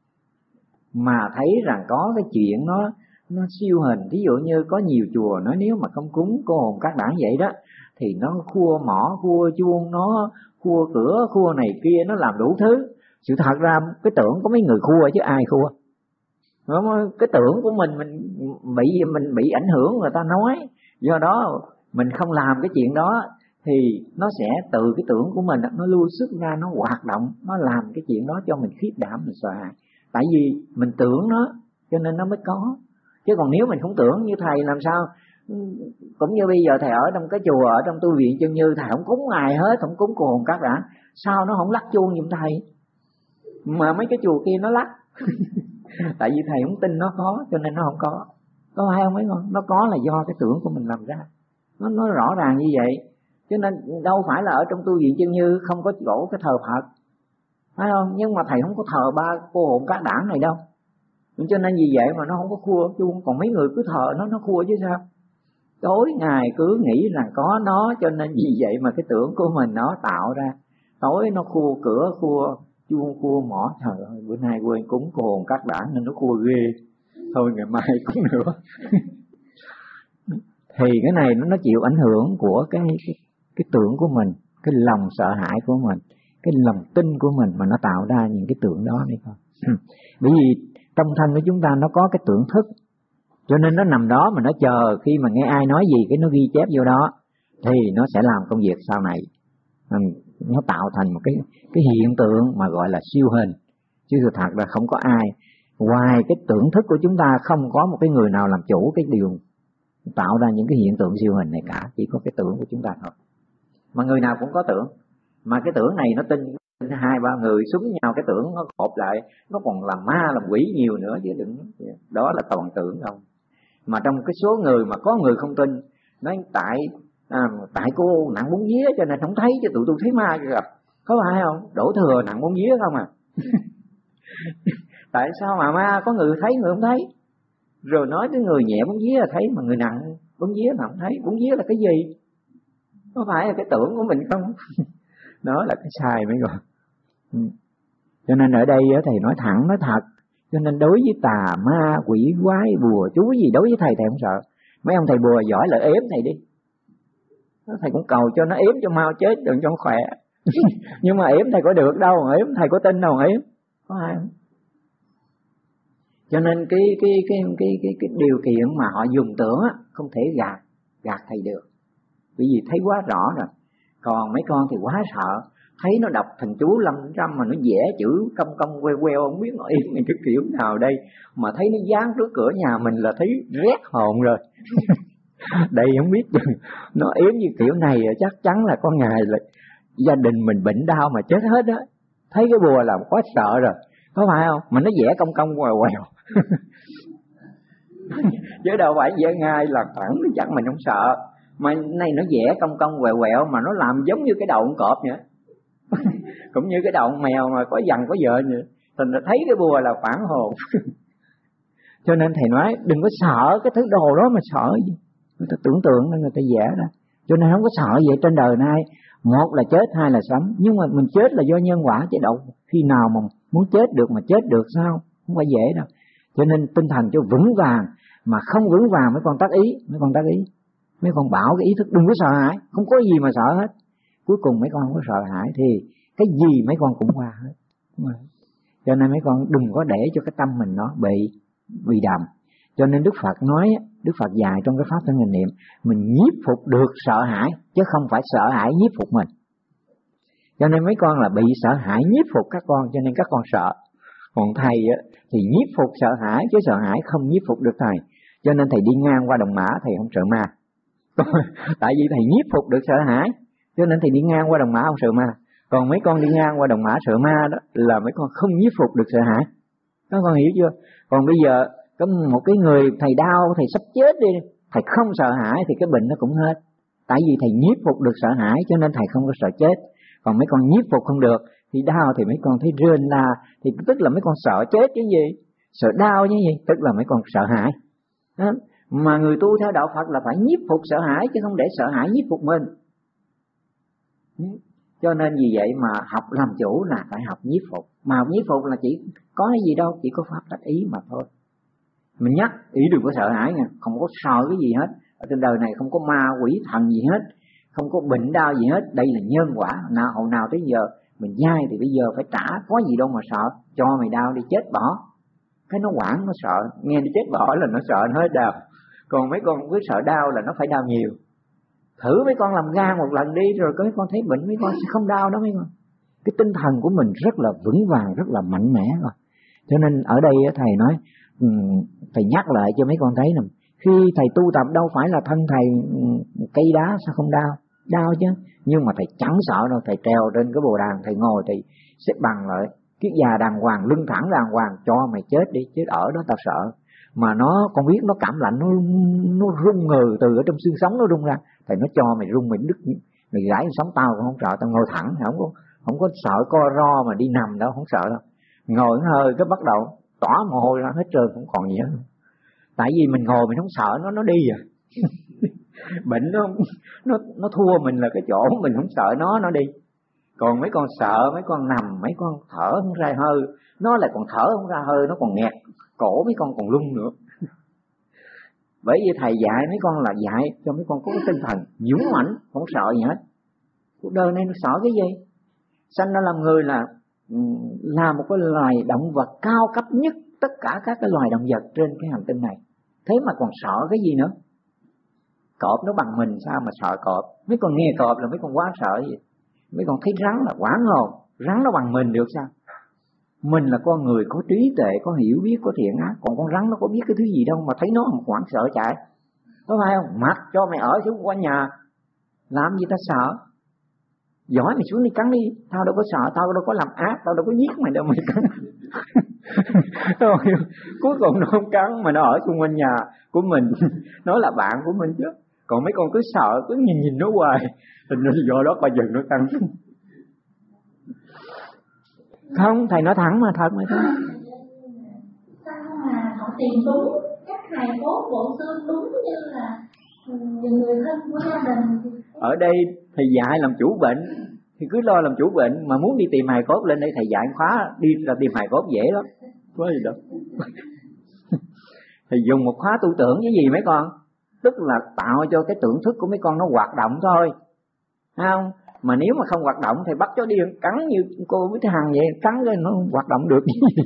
Mà thấy rằng có cái chuyện nó siêu hình. Ví dụ như có nhiều chùa nói nếu mà không cúng cô hồn các đảng vậy đó thì nó khua mỏ, khua chuông, nó khua cửa, khua này kia, nó làm đủ thứ. Sự thật ra cái tưởng có mấy người khua chứ ai khua. Cái tưởng của mình bị ảnh hưởng người ta nói, do đó mình không làm cái chuyện đó thì nó sẽ từ cái tưởng của mình nó lưu xuất ra, nó hoạt động, nó làm cái chuyện đó cho mình khiếp đảm, mình sợ hãi. Tại vì mình tưởng nó cho nên nó mới có. Chứ còn nếu mình không tưởng như thầy làm sao, cũng như bây giờ thầy ở trong cái chùa, ở trong tu viện Chân Như, thầy không cúng ai hết, không cúng cô hồn các đảng, sao nó không lắc chuông giùm thầy, mà mấy cái chùa kia nó lắc. Tại vì thầy không tin nó có cho nên nó không có. Có hay không mấy con? Nó có là do cái tưởng của mình làm ra, nó rõ ràng như vậy. Cho nên đâu phải là ở trong tu viện Chân Như không có chỗ cái thờ Phật, phải không? Nhưng mà thầy không có thờ ba cô hồn các đảng này đâu, cho nên vì vậy mà nó không có khua chuông. Còn mấy người cứ thờ nó khua chứ sao. Tối ngày cứ nghĩ rằng có nó, cho nên vì vậy mà cái tưởng của mình nó tạo ra. Tối nó khua cửa, khua chuông, khua mỏ. Trời ơi, bữa nay quên cúng cô hồn các đảng nên nó khua ghê, thôi ngày mai cúng nữa. Thì cái này nó chịu ảnh hưởng của cái tưởng của mình, cái lòng sợ hãi của mình, cái lòng tin của mình mà nó tạo ra những cái tưởng đó này thôi. Bởi vì trong thân của chúng ta nó có cái tưởng thức, cho nên nó nằm đó mà nó chờ khi mà nghe ai nói gì cái nó ghi chép vô đó thì nó sẽ làm công việc sau này. Nó tạo thành một cái hiện tượng mà gọi là siêu hình, chứ thật ra không có ai ngoài cái tưởng thức của chúng ta, không có một cái người nào làm chủ cái điều tạo ra những cái hiện tượng siêu hình này cả, chỉ có cái tưởng của chúng ta thôi. Mà người nào cũng có tưởng, mà cái tưởng này nó tin 2-3 người súng nhau, cái tưởng nó cột lại, nó còn làm ma làm quỷ nhiều nữa chứ đừng. Đó là toàn tưởng không. Mà trong cái số người mà có người không tin, nói tại cô nặng bún vía cho nên không thấy, chứ tụi tôi thấy ma gặp, có phải không? Đổ thừa nặng bún vía không à. Tại sao mà ma có người thấy người không thấy, rồi nói cái người nhẹ bún vía là thấy mà người nặng bún vía là không thấy. Bún vía là cái gì? Có phải là cái tưởng của mình không? Đó là cái sai mấy con. Cho nên ở đây thầy nói thẳng nói thật. Cho nên đối với tà ma quỷ quái bùa chú gì đối với thầy không sợ. Mấy ông thầy bùa giỏi là ếm thầy đi, thầy cũng cầu cho nó ếm cho mau chết đừng cho nó khỏe. Nhưng mà ếm thầy có được đâu, ếm thầy có tin đâu ếm, có ai không? Cho nên cái điều kiện mà họ dùng tưởng không thể gạt thầy được, bởi vì thấy quá rõ rồi. Còn mấy con thì quá sợ, thấy nó đọc thần chú 500 mà nó vẽ chữ cong cong queo queo không biết nó im cái kiểu nào đây, mà thấy nó dán trước cửa nhà mình là thấy rét hồn rồi. Đây không biết nó yếm như kiểu này chắc chắn là có ngày là gia đình mình bệnh đau mà chết hết á. Thấy cái bùa là quá sợ rồi, có phải không? Mà nó vẽ cong cong queo queo chứ đâu phải vẽ ngay là thẳng chắc mình không sợ. Mà này nó vẽ cong cong quẹo quẹo mà nó làm giống như cái đầu con cọp vậy. Cũng như cái đầu con mèo mà có dằn có vợ vậy. Thành ra thấy cái bùa là phản hồn. Cho nên thầy nói đừng có sợ cái thứ đồ đó mà sợ gì. Người ta tưởng tượng nên người ta vẽ ra. Cho nên không có sợ vậy trên đời này. Một là chết, hai là sống. Nhưng mà mình chết là do nhân quả chứ đâu khi nào mà muốn chết được mà chết được sao? Không phải dễ đâu. Cho nên tinh thần cho vững vàng. Mà không vững vàng mấy con tác ý. Mấy con bảo cái ý thức đừng có sợ hãi, không có gì mà sợ hết. Cuối cùng mấy con không có sợ hãi thì cái gì mấy con cũng qua hết. Cho nên mấy con đừng có để cho cái tâm mình nó bị đầm. Cho nên Đức Phật nói, Đức Phật dạy trong cái pháp thân hành niệm, mình nhiếp phục được sợ hãi chứ không phải sợ hãi nhiếp phục mình. Cho nên mấy con là bị sợ hãi nhiếp phục các con, cho nên các con sợ. Còn thầy thì nhiếp phục sợ hãi chứ sợ hãi không nhiếp phục được thầy. Cho nên thầy đi ngang qua Đồng Mã thầy không sợ ma. Tại vì thầy nhiếp phục được sợ hãi, cho nên thầy đi ngang qua Đồng Mã không sợ ma. Còn mấy con đi ngang qua Đồng Mã sợ ma đó là mấy con không nhiếp phục được sợ hãi. Các con hiểu chưa? Còn bây giờ có một cái người thầy đau, thầy sắp chết đi, thầy không sợ hãi thì cái bệnh nó cũng hết. Tại vì thầy nhiếp phục được sợ hãi cho nên thầy không có sợ chết. Còn mấy con nhiếp phục không được thì đau thì mấy con thấy rên la, thì tức là mấy con sợ chết chứ gì, sợ đau chứ gì, tức là mấy con sợ hãi đó. Mà người tu theo đạo Phật là phải nhiếp phục sợ hãi chứ không để sợ hãi nhiếp phục mình. Cho nên vì vậy mà học làm chủ là phải học nhiếp phục. Mà học nhiếp phục là chỉ có cái gì đâu, chỉ có pháp tánh ý mà thôi. Mình nhắc ý đừng có sợ hãi nha, không có sợ cái gì hết. Ở trên đời này không có ma quỷ thần gì hết, không có bệnh đau gì hết. Đây là nhân quả, hồi nào tới giờ mình nhai thì bây giờ phải trả, có gì đâu mà sợ. Cho mày đau đi chết bỏ. Cái nó quản nó sợ, nghe đi chết bỏ là nó sợ nó hết đau. Còn mấy con cứ sợ đau là nó phải đau nhiều. Thử mấy con làm gan một lần đi rồi mấy con thấy bệnh mấy con sẽ không đau đó mấy con. Cái tinh thần của mình rất là vững vàng, rất là mạnh mẽ rồi. Cho nên ở đây thầy nói, thầy nhắc lại cho mấy con thấy nè, khi thầy tu tập đâu phải là thân thầy cây đá sao không đau, đau chứ. Nhưng mà thầy chẳng sợ đâu, thầy treo trên cái bồ đàn, thầy ngồi thầy xếp bằng lại, kiết già đàng hoàng, lưng thẳng đàng hoàng, cho mày chết đi, chứ ở đó tao sợ. Mà nó, con biết nó cảm lạnh, nó rung ngừ từ ở trong xương sống nó rung ra. Thầy nó cho mày rung, mày đứt, mày gãy sống tao cũng không sợ, tao ngồi thẳng, không có sợ co ro mà đi nằm đâu, không sợ đâu. Ngồi hơi cái bắt đầu tỏa mồ hôi ra hết trơn, không còn gì hết. Tại vì mình ngồi mình không sợ nó đi à. Bệnh nó thua mình là cái chỗ mình không sợ nó đi. Còn mấy con sợ, mấy con nằm, mấy con thở không ra hơi, nó lại còn thở không ra hơi, nó còn nghẹt cổ, mấy con còn lung nữa. Bởi vì thầy dạy mấy con là dạy cho mấy con có cái tinh thần dũng mãnh, không sợ gì hết. Cuộc đời này nó sợ cái gì? Sanh ra làm người là một cái loài động vật cao cấp nhất tất cả các cái loài động vật trên cái hành tinh này. Thế mà còn sợ cái gì nữa? Cọp nó bằng mình sao mà sợ cọp? Mấy con nghe cọp là mấy con quá sợ gì? Mấy con thấy rắn là quảng hồn, rắn nó bằng mình được sao? Mình là con người có trí tuệ, có hiểu biết, có thiện ác. Còn con rắn nó có biết cái thứ gì đâu mà thấy nó mà hoảng sợ chạy. Có phải không? Mặc cho mày ở xuống qua nhà, làm gì ta sợ? Giỏi mày xuống đi cắn đi, tao đâu có sợ, tao đâu có làm ác, tao đâu có giết mày đâu mày cắn. Cuối cùng nó không cắn mà nó ở xung quanh nhà của mình, nó là bạn của mình chứ. Còn mấy con cứ sợ, cứ nhìn nó hoài, thì do đó bao giờ nó cắn. Không, thầy nói thẳng mà thật mà thôi. Sao mà họ tìm đúng các hài cốt bộ xương đúng như là những người thân của gia đình. Ở đây thầy dạy làm chủ bệnh, thì cứ lo làm chủ bệnh, mà muốn đi tìm hài cốt lên đây thầy dạy khóa đi ra tìm hài cốt dễ lắm, có gì đâu. Thì dùng một khóa tu tưởng với gì mấy con, tức là tạo cho cái tưởng thức của mấy con nó hoạt động thôi, thấy không? Mà nếu mà không hoạt động thì bắt chó điên cắn như cô với cái Hằng vậy, cắn cái nó hoạt động được.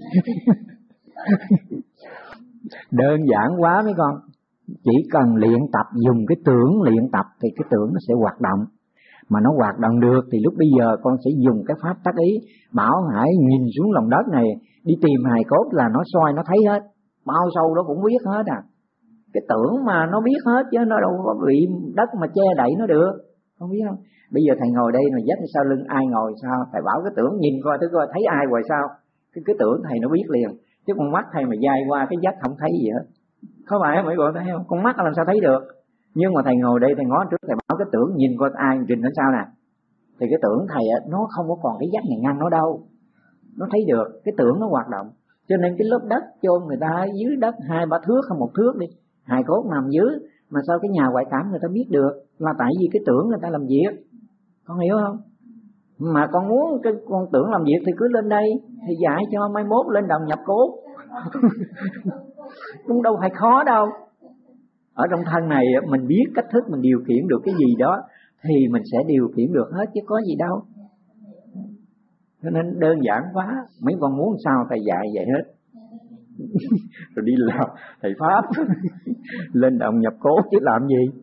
Đơn giản quá mấy con, chỉ cần luyện tập, dùng cái tưởng luyện tập thì cái tưởng nó sẽ hoạt động. Mà nó hoạt động được thì lúc bây giờ con sẽ dùng cái pháp tác ý, bảo Hải nhìn xuống lòng đất này, đi tìm hài cốt là nó soi nó thấy hết, bao sâu nó cũng biết hết à. Cái tưởng mà nó biết hết chứ nó đâu có bị đất mà che đậy nó được, không biết không? Bây giờ thầy ngồi đây mà dắt sau lưng ai ngồi sao, thầy bảo cái tưởng nhìn coi thứ coi thấy ai hoài sao, cái tưởng thầy nó biết liền, chứ con mắt thầy mà dai qua cái dắt không thấy gì hết. Có phải mấy con thấy không? Con mắt làm sao thấy được? Nhưng mà thầy ngồi đây thầy ngó trước, thầy bảo cái tưởng nhìn coi ai trình nó sao nè, thì cái tưởng thầy nó không có còn cái dắt này ngăn nó đâu, nó thấy được cái tưởng nó hoạt động. Cho nên cái lớp đất chôn người ta dưới đất 2-3 thước hay 1 thước đi, hài cốt nằm dưới, mà sao cái nhà ngoại cảm người ta biết được, là tại vì cái tưởng người ta làm việc, con hiểu không? Mà con muốn cái con tưởng làm việc thì cứ lên đây thì dạy cho, mai mốt lên đồng nhập cốt. Cũng đâu phải khó đâu. Ở trong thân này mình biết cách thức mình điều khiển được cái gì đó thì mình sẽ điều khiển được hết chứ có gì đâu. Cho nên đơn giản quá, mấy con muốn sao thầy dạy vậy hết. Rồi đi làm thầy pháp lên đồng nhập cốt chứ làm gì.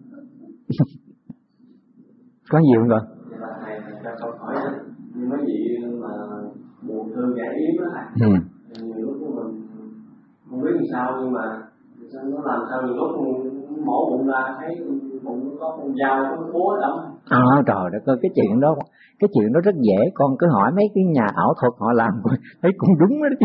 Có gì không con? Thầy cho câu hỏi như mấy vị mà buồn thương giải yếm đó thầy. Nhiều lúc mình không biết làm sao, nhưng mà nó làm sao nhiều lúc mổ bụng ra thấy bụng có con dao có búa đâm. Trời đất ơi, cái chuyện đó rất dễ, con cứ hỏi mấy cái nhà ảo thuật họ làm thấy cũng đúng đó chứ.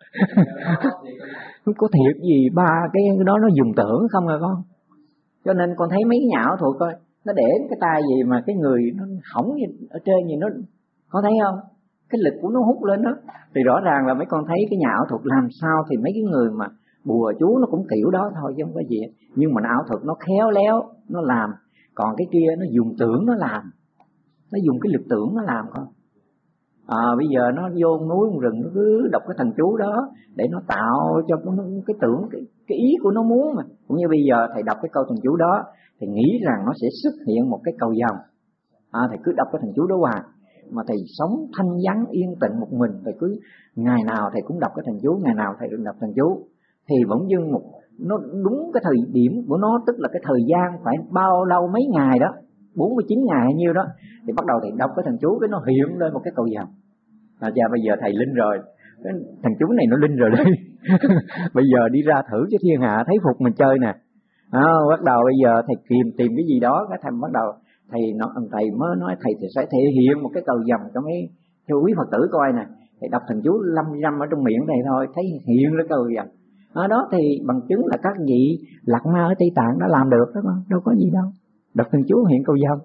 Không có thiệt gì, ba cái đó nó dùng tưởng không à con. Cho nên con thấy mấy cái nhà ảo thuật coi, nó để cái tay gì mà cái người nó hỏng ở trên gì, nó có thấy không? Cái lực của nó hút lên đó. Thì rõ ràng là mấy con thấy cái nhà ảo thuật làm sao thì mấy cái người mà bùa chú nó cũng kiểu đó thôi chứ không có gì. Nhưng mà ảo thuật nó khéo léo nó làm, còn cái kia nó dùng tưởng nó làm, nó dùng cái lực tưởng nó làm con. Bây giờ nó vô núi rừng nó cứ đọc cái thần chú đó để nó tạo cho nó cái tưởng cái ý của nó muốn mà. Cũng như bây giờ thầy đọc cái câu thần chú đó thì nghĩ rằng nó sẽ xuất hiện một cái cầu vồng. Thầy cứ đọc cái thần chú đó hoài, mà thầy sống thanh vắng yên tĩnh một mình, thầy cứ ngày nào thầy cũng đọc cái thần chú, ngày nào thầy cũng đọc thần chú, thì bỗng dưng nó đúng cái thời điểm của nó, tức là cái thời gian phải bao lâu mấy ngày đó, 49 ngày hay nhiêu đó, thì bắt đầu thầy đọc cái thần chú cái nó hiện lên một cái cầu vồng. Bây giờ thầy linh rồi, cái thần chú này nó linh rồi đấy. Bây giờ đi ra thử cho thiên hạ thấy phục mình chơi nè. Bắt đầu bây giờ thầy tìm cái gì đó, cái thầy bắt đầu thầy mới nói thầy sẽ thể hiện một cái cầu vồng cho mấy cho quý Phật tử coi nè. Thầy đọc thần chú lâm ở trong miệng này thôi, thấy hiện ra cầu vồng. Đó thì bằng chứng là các vị lạc ma ở Tây Tạng đã làm được đó con, đâu có gì đâu. Đọc thần chú hiện cầu vồng.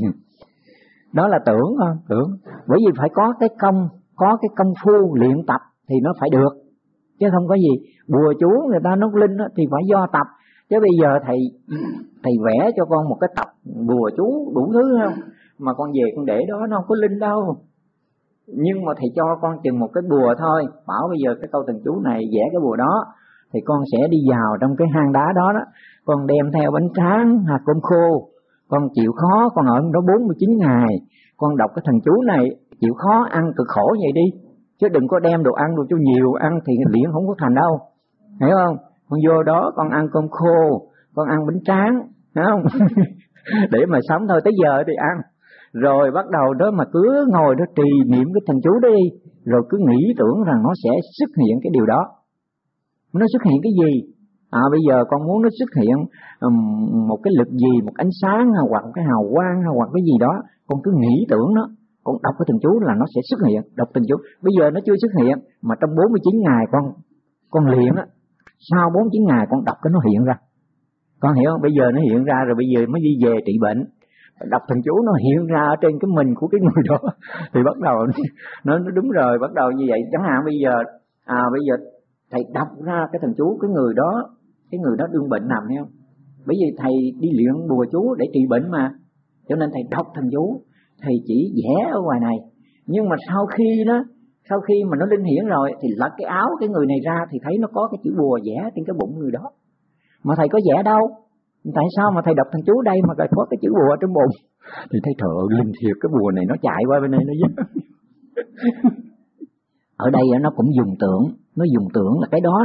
Đó là tưởng con, tưởng. Bởi vì phải có cái công phu luyện tập thì nó phải được, chứ không có gì. Bùa chú người ta nốt linh thì phải do tập. Chứ bây giờ thầy vẽ cho con một cái tập bùa chú đủ thứ không, mà con về con để đó nó không có linh đâu. Nhưng mà thầy cho con chừng một cái bùa thôi, bảo bây giờ cái câu thần chú này vẽ cái bùa đó, thì con sẽ đi vào trong cái hang đá đó, con đem theo bánh tráng hạt cơm khô, con chịu khó, con ở đó 49 ngày, con đọc cái thần chú này, chịu khó ăn cực khổ vậy đi, chứ đừng có đem đồ ăn đồ cho nhiều, ăn thì luyện không có thành đâu, hiểu không? Con vô đó con ăn cơm khô, con ăn bánh tráng, hiểu không? Để mà sống thôi, tới giờ thì ăn. Rồi bắt đầu đó mà cứ ngồi đó trì niệm cái thần chú đó đi, rồi cứ nghĩ tưởng rằng nó sẽ xuất hiện cái điều đó. Nó xuất hiện cái gì? Bây giờ con muốn nó xuất hiện một cái lực gì, một ánh sáng hoặc cái hào quang hoặc cái gì đó, con cứ nghĩ tưởng nó, con đọc cái thần chú là nó sẽ xuất hiện. Đọc thần chú, bây giờ nó chưa xuất hiện, mà trong 49 ngày con luyện á, sau 49 ngày con đọc cái nó hiện ra. Con hiểu không? Bây giờ nó hiện ra rồi, bây giờ mới đi về trị bệnh. Đọc thần chú nó hiện ra ở trên cái mình của cái người đó thì bắt đầu nó đúng rồi, bắt đầu như vậy. Chẳng hạn bây giờ thầy đọc ra cái thần chú, cái người đó đương bệnh nằm, thấy không? Bởi vì thầy đi luyện bùa chú để trị bệnh mà, cho nên thầy đọc thần chú thầy chỉ vẽ ở ngoài này, nhưng mà sau khi mà nó linh hiển rồi thì lật cái áo cái người này ra thì thấy nó có cái chữ bùa vẽ trên cái bụng người đó, mà thầy có vẽ đâu, tại sao mà thầy đọc thần chú đây mà có cái chữ bùa trên bụng? Thì thấy trời ơi, linh thiệt, cái bùa này nó chạy qua bên đây nó vẽ. Ở đây nó cũng dùng tưởng là cái đó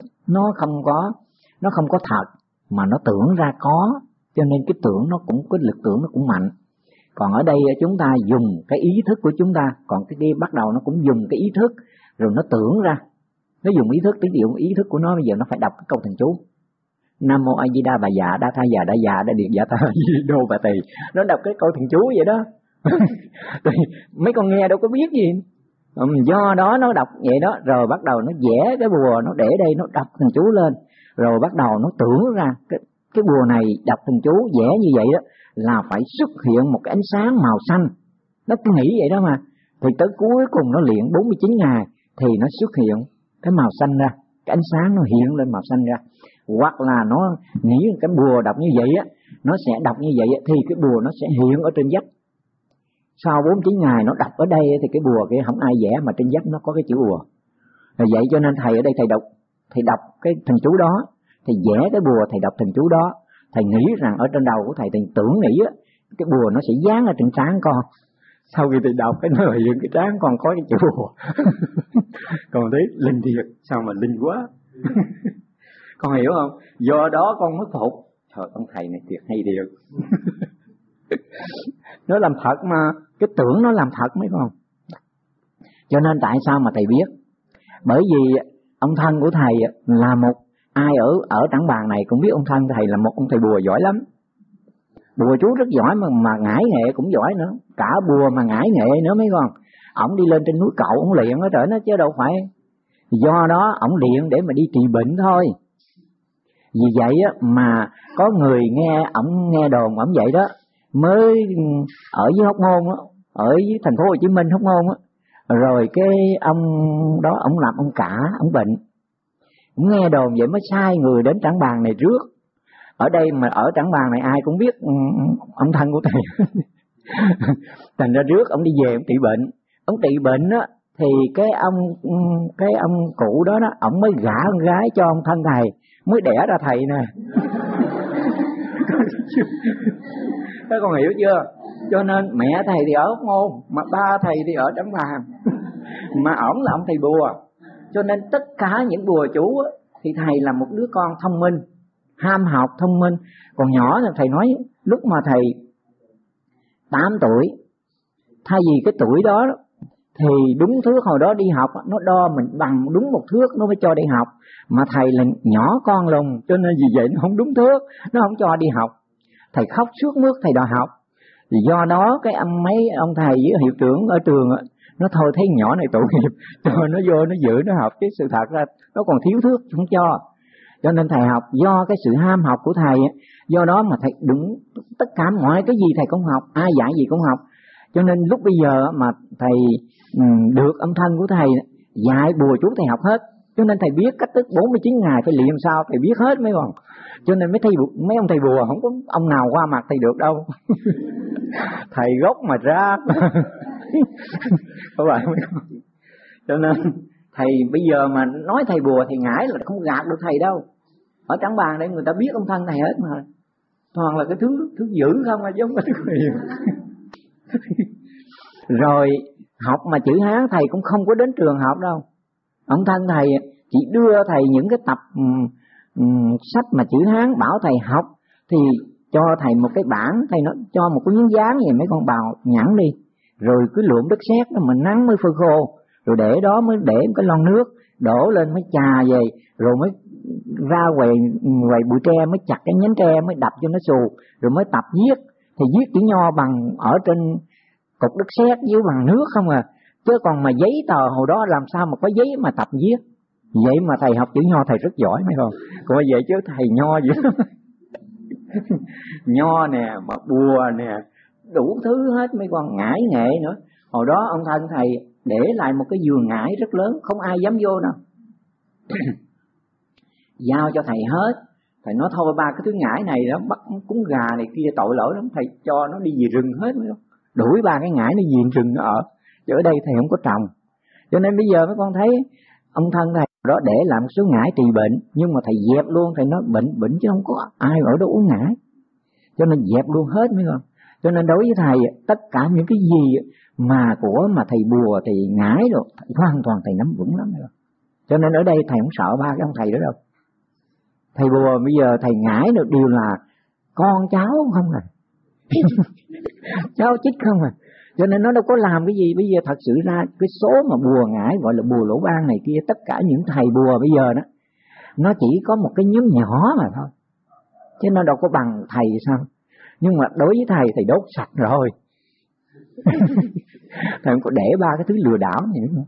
nó không có thật, mà nó tưởng ra có, cho nên cái tưởng nó cũng cái lực tưởng nó cũng mạnh. Còn ở đây chúng ta dùng cái ý thức của chúng ta, còn cái kia bắt đầu nó cũng dùng cái ý thức rồi nó tưởng ra, nó dùng ý thức, ví dụ ý thức của nó bây giờ nó phải đọc cái câu thần chú Nam Mô A Di Đà Bà Dạ Đa Tha Dạ Đa Dạ Đa Điệt Dạ Tha Di Đô Bà Tỳ, nó đọc cái câu thần chú vậy đó. Thì mấy con nghe đâu có biết gì, do đó nó đọc vậy đó, rồi bắt đầu nó vẽ cái bùa, nó để đây, nó đọc thần chú lên, rồi bắt đầu nó tưởng ra cái bùa này đọc thần chú vẽ như vậy đó là phải xuất hiện một cái ánh sáng màu xanh. Nó cứ nghĩ vậy đó mà, thì tới cuối cùng nó luyện 49 ngày thì nó xuất hiện cái màu xanh ra, cái ánh sáng nó hiện lên màu xanh ra. Hoặc là nó nghĩ cái bùa đọc như vậy á, nó sẽ đọc như vậy á, thì cái bùa nó sẽ hiện ở trên vách. Sau 49 ngày nó đọc ở đây thì cái bùa kia không ai vẽ, mà trên vách nó có cái chữ bùa. Rồi vậy cho nên thầy ở đây thầy đọc cái thần chú đó, thầy vẽ cái bùa, thầy đọc thần chú đó, thầy nghĩ rằng ở trên đầu của thầy tưởng nghĩ á, cái bùa nó sẽ dán ở trên trán con. Sau khi thầy đọc cái nó hiện cái trán con có cái chữ bùa. Con thấy linh thiệt, sao mà linh quá. Con hiểu không? Do đó con mới phục. Trời, ông thầy này thiệt hay thiệt. Nó làm thật mà, cái tưởng nó làm thật mấy con. Cho nên tại sao mà thầy biết? Bởi vì ông thân của thầy là một, ai ở Trảng Bàng này cũng biết ông thân thầy là một ông thầy bùa giỏi lắm. Bùa chú rất giỏi mà ngải nghệ cũng giỏi nữa, cả bùa mà ngải nghệ nữa mấy con. Ổng đi lên trên núi Cậu ổng luyện ở trời nó, chứ đâu phải. Do đó ổng luyện để mà đi trị bệnh thôi. Vì vậy á, mà có người nghe đồn ổng vậy đó, mới ở dưới Hóc Môn á, ở dưới thành phố Hồ Chí Minh Hóc Môn á, rồi cái ông đó ổng làm ông cả, ổng bệnh, ổng nghe đồn vậy mới sai người đến Trảng Bàng này rước. Ở đây mà ở Trảng Bàng này ai cũng biết ông thân của thầy. Thành ra rước ổng đi về ổng trị bệnh. Ổng trị bệnh á thì cái ông cụ đó đó, ổng mới gả con gái cho ông thân thầy, mới đẻ ra thầy nè. Các con hiểu chưa? Cho nên mẹ thầy thì ở Hóc Môn, mà ba thầy thì ở Trảng Bàng, mà ổng là ông thầy bùa. Cho nên tất cả những bùa chú á, thì thầy là một đứa con thông minh, ham học thông minh. Còn nhỏ thì thầy nói lúc mà thầy 8 tuổi, thay vì cái tuổi đó thì đúng thước hồi đó đi học nó đo mình bằng đúng một thước nó mới cho đi học, mà thầy là nhỏ con lùng, cho nên vì vậy nó không đúng thước, nó không cho đi học. Thầy khóc suốt mướt thầy đòi học. Thì do đó cái mấy ông thầy với hiệu trưởng ở trường nó thôi thấy nhỏ này tội nghiệp, cho nó vô nó giữ nó học, chứ sự thật ra nó còn thiếu thước không cho. Cho nên thầy học, do cái sự ham học của thầy, do đó mà thầy đúng tất cả mọi cái gì thầy cũng học, ai dạy gì cũng học. Cho nên lúc bây giờ mà thầy được âm thanh của thầy dạy bùa chú thầy học hết. Cho nên thầy biết cách thức 49 ngày phải luyện sao, thầy biết hết mấy con. Cho nên mấy ông thầy bùa không có ông nào qua mặt thầy được đâu. Thầy gốc mà ra. Các bạn, cho nên thầy bây giờ mà nói thầy bùa thì ngải là không gạt được thầy đâu. Ở Trảng Bàng đây người ta biết ông thân thầy hết mà, toàn là cái thứ dữ không chứ không có thứ hiền. Rồi học mà chữ Hán thầy cũng không có đến trường học đâu. Ông thân thầy chỉ đưa thầy những cái tập sách mà chữ Hán, bảo thầy học thì cho thầy một cái bảng, thầy nó cho một cái miếng dán vậy, mấy con bào nhẵn đi, rồi cứ lượm đất sét đó mình nắng mới phơi khô, rồi để đó mới để một cái lon nước đổ lên mới chà về, rồi mới ra quầy bụi tre mới chặt cái nhánh tre mới đập cho nó xù, rồi mới tập viết. Thì viết chữ nho bằng ở trên cục đất sét với bằng nước không à, chứ còn mà giấy tờ hồi đó làm sao mà có giấy mà tập viết. Vậy mà thầy học chữ nho thầy rất giỏi mấy con. Còn vậy chứ thầy nho dữ lắm. Nho nè, mà bùa nè, đủ thứ hết mấy con, ngải nghệ nữa. Hồi đó ông thân thầy để lại một cái vườn ngải rất lớn, không ai dám vô đâu. Giao cho thầy hết. Thầy nói thôi ba cái thứ ngải này đó bắt cúng gà này kia tội lỗi lắm, thầy cho nó đi về rừng hết mấy con. đuổi 3 cái ngải nó diện rừng nó ở, chứ ở đây thầy không có trồng. Cho nên bây giờ mấy con thấy ông thân thầy đó để làm số ngải trị bệnh, nhưng mà thầy dẹp luôn, thầy nói bệnh chứ không có ai ở đó uống ngải, cho nên dẹp luôn hết mấy con. Cho nên đối với thầy tất cả những cái gì mà của mà thầy bùa thì ngải rồi hoàn toàn thầy nắm vững lắm rồi. cho nên ở đây thầy không sợ 3 cái ông thầy đó đâu. Thầy bùa bây giờ thầy ngải được điều là con cháu không à cháu chích không à, cho nên nó đâu có làm cái gì. Bây giờ thật sự ra cái số mà bùa ngải gọi là bùa lỗ ban này kia, tất cả những thầy bùa bây giờ đó nó chỉ có một cái nhóm nhỏ mà thôi, chứ nó đâu có bằng thầy sao. Nhưng mà đối với thầy đốt sạch rồi thầy không có để 3 cái thứ lừa đảo này nữa.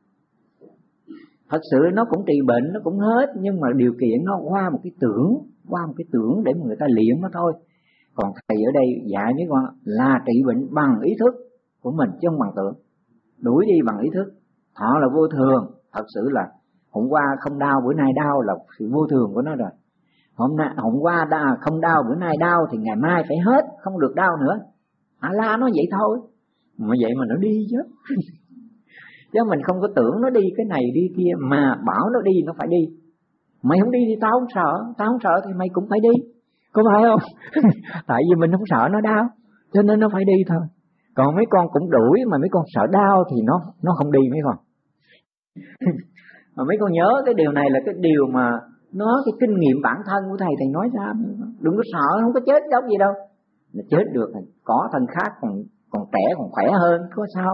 Thật sự nó cũng trị bệnh, nó cũng hết, nhưng mà điều kiện nó qua một cái tưởng để mà người ta luyện nó thôi. Còn thầy ở đây dạy mấy con là trị bệnh bằng ý thức của mình chứ không bằng tưởng. Đuổi đi bằng ý thức. Thọ là vô thường, thật sự là hôm qua không đau bữa nay đau là sự vô thường của nó rồi. Hôm qua không đau bữa nay đau thì ngày mai phải hết, không được đau nữa. La nó vậy thôi. Mà vậy mà nó đi chứ. Chứ mình không có tưởng nó đi cái này đi kia, mà bảo nó đi nó phải đi. Mày không đi thì tao không sợ thì mày cũng phải đi, có phải không? Tại vì mình không sợ nó đau, cho nên nó phải đi thôi. Còn mấy con cũng đuổi mà mấy con sợ đau thì nó không đi mấy con. Mà mấy con nhớ cái điều này là cái điều mà nó cái kinh nghiệm bản thân của thầy nói ra. Đừng có sợ, không có chết giống gì đâu. Là chết được, có thân khác còn trẻ còn khỏe hơn, có sao?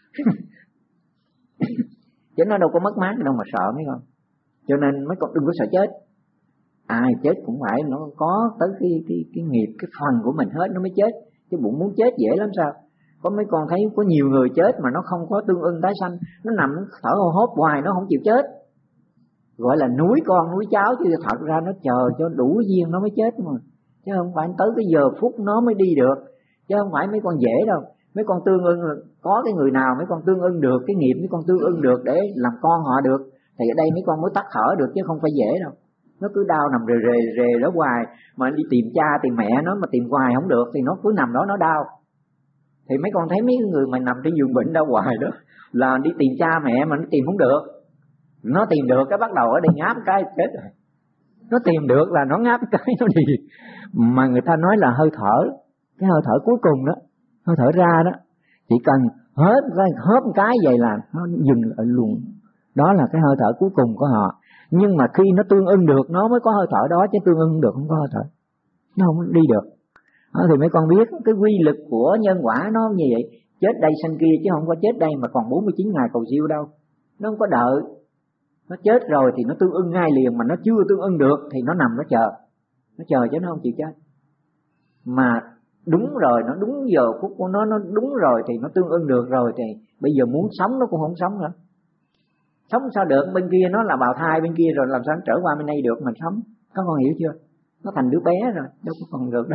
Chứ nó đâu có mất mát đâu mà sợ mấy con. Cho nên mấy con đừng có sợ chết. Ai chết cũng phải nó có tới cái nghiệp, cái phần của mình hết nó mới chết. Chứ bụng muốn chết dễ lắm sao? Có mấy con thấy có nhiều người chết mà nó không có tương ưng tái sanh, nó nằm thở hô hốp hoài nó không chịu chết. Gọi là núi con núi cháu, chứ thật ra nó chờ cho đủ duyên nó mới chết mà. Chứ không phải tới cái giờ phút nó mới đi được. Chứ không phải mấy con dễ đâu. Mấy con tương ưng, có cái người nào mấy con tương ưng được, cái nghiệp mấy con tương ưng được để làm con họ được, thì ở đây mấy con mới tắt thở được, chứ không phải dễ đâu. Nó cứ đau nằm rề đó hoài, mà đi tìm cha tìm mẹ nó mà tìm hoài không được thì nó cứ nằm đó nó đau. Thì mấy con thấy mấy người mà nằm trên giường bệnh đau hoài đó là đi tìm cha mẹ mà nó tìm không được. Nó tìm được cái bắt đầu ở đây ngáp cái chết rồi. Nó tìm được là nó ngáp cái nó đi. Mà người ta nói là hơi thở, cái hơi thở cuối cùng đó, hơi thở ra đó, chỉ cần hớp một cái vậy là nó dừng lại luôn. Đó là cái hơi thở cuối cùng của họ. Nhưng mà khi nó tương ưng được nó mới có hơi thở đó, chứ tương ưng được không có hơi thở, nó không đi được. Đó, thì mấy con biết cái quy lực của nhân quả nó như vậy. Chết đây sanh kia, chứ không có chết đây mà còn 49 ngày cầu siêu đâu. Nó không có đợi. Nó chết rồi thì nó tương ưng ngay liền, mà nó chưa tương ưng được thì nó nằm nó chờ. Nó chờ chứ nó không chịu chết. Mà đúng rồi, nó đúng giờ phút của nó đúng rồi thì nó tương ưng được rồi, thì bây giờ muốn sống nó cũng không sống nữa. Sống sao được, bên kia nó là bào thai bên kia rồi, làm sao nó trở qua bên đây được mình sống. Các con hiểu chưa? Nó thành đứa bé rồi, đâu có còn được đâu.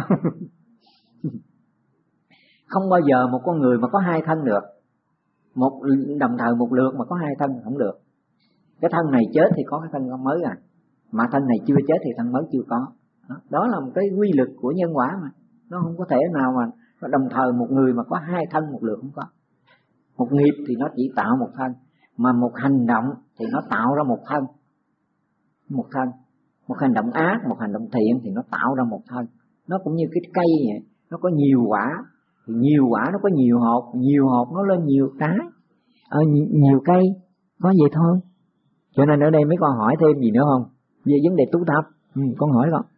Không bao giờ một con người mà có 2 thân được. Một đồng thời một lượt mà có 2 thân không được. Cái thân này chết thì có cái thân mới à, mà thân này chưa chết thì thân mới chưa có. Đó là một cái quy luật của nhân quả mà. Nó không có thể nào mà đồng thời một người mà có 2 thân một lượt, không có. Một nghiệp thì nó chỉ tạo một thân, mà một hành động thì nó tạo ra một thân. Một thân. Một hành động ác, một hành động thiện thì nó tạo ra một thân. Nó cũng như cái cây vậy, nó có nhiều quả, thì nhiều quả nó có nhiều hột nó lên nhiều trái, nhiều cây, có vậy thôi. Cho nên ở đây mấy con hỏi thêm gì nữa không về vấn đề tu tập? Con hỏi con.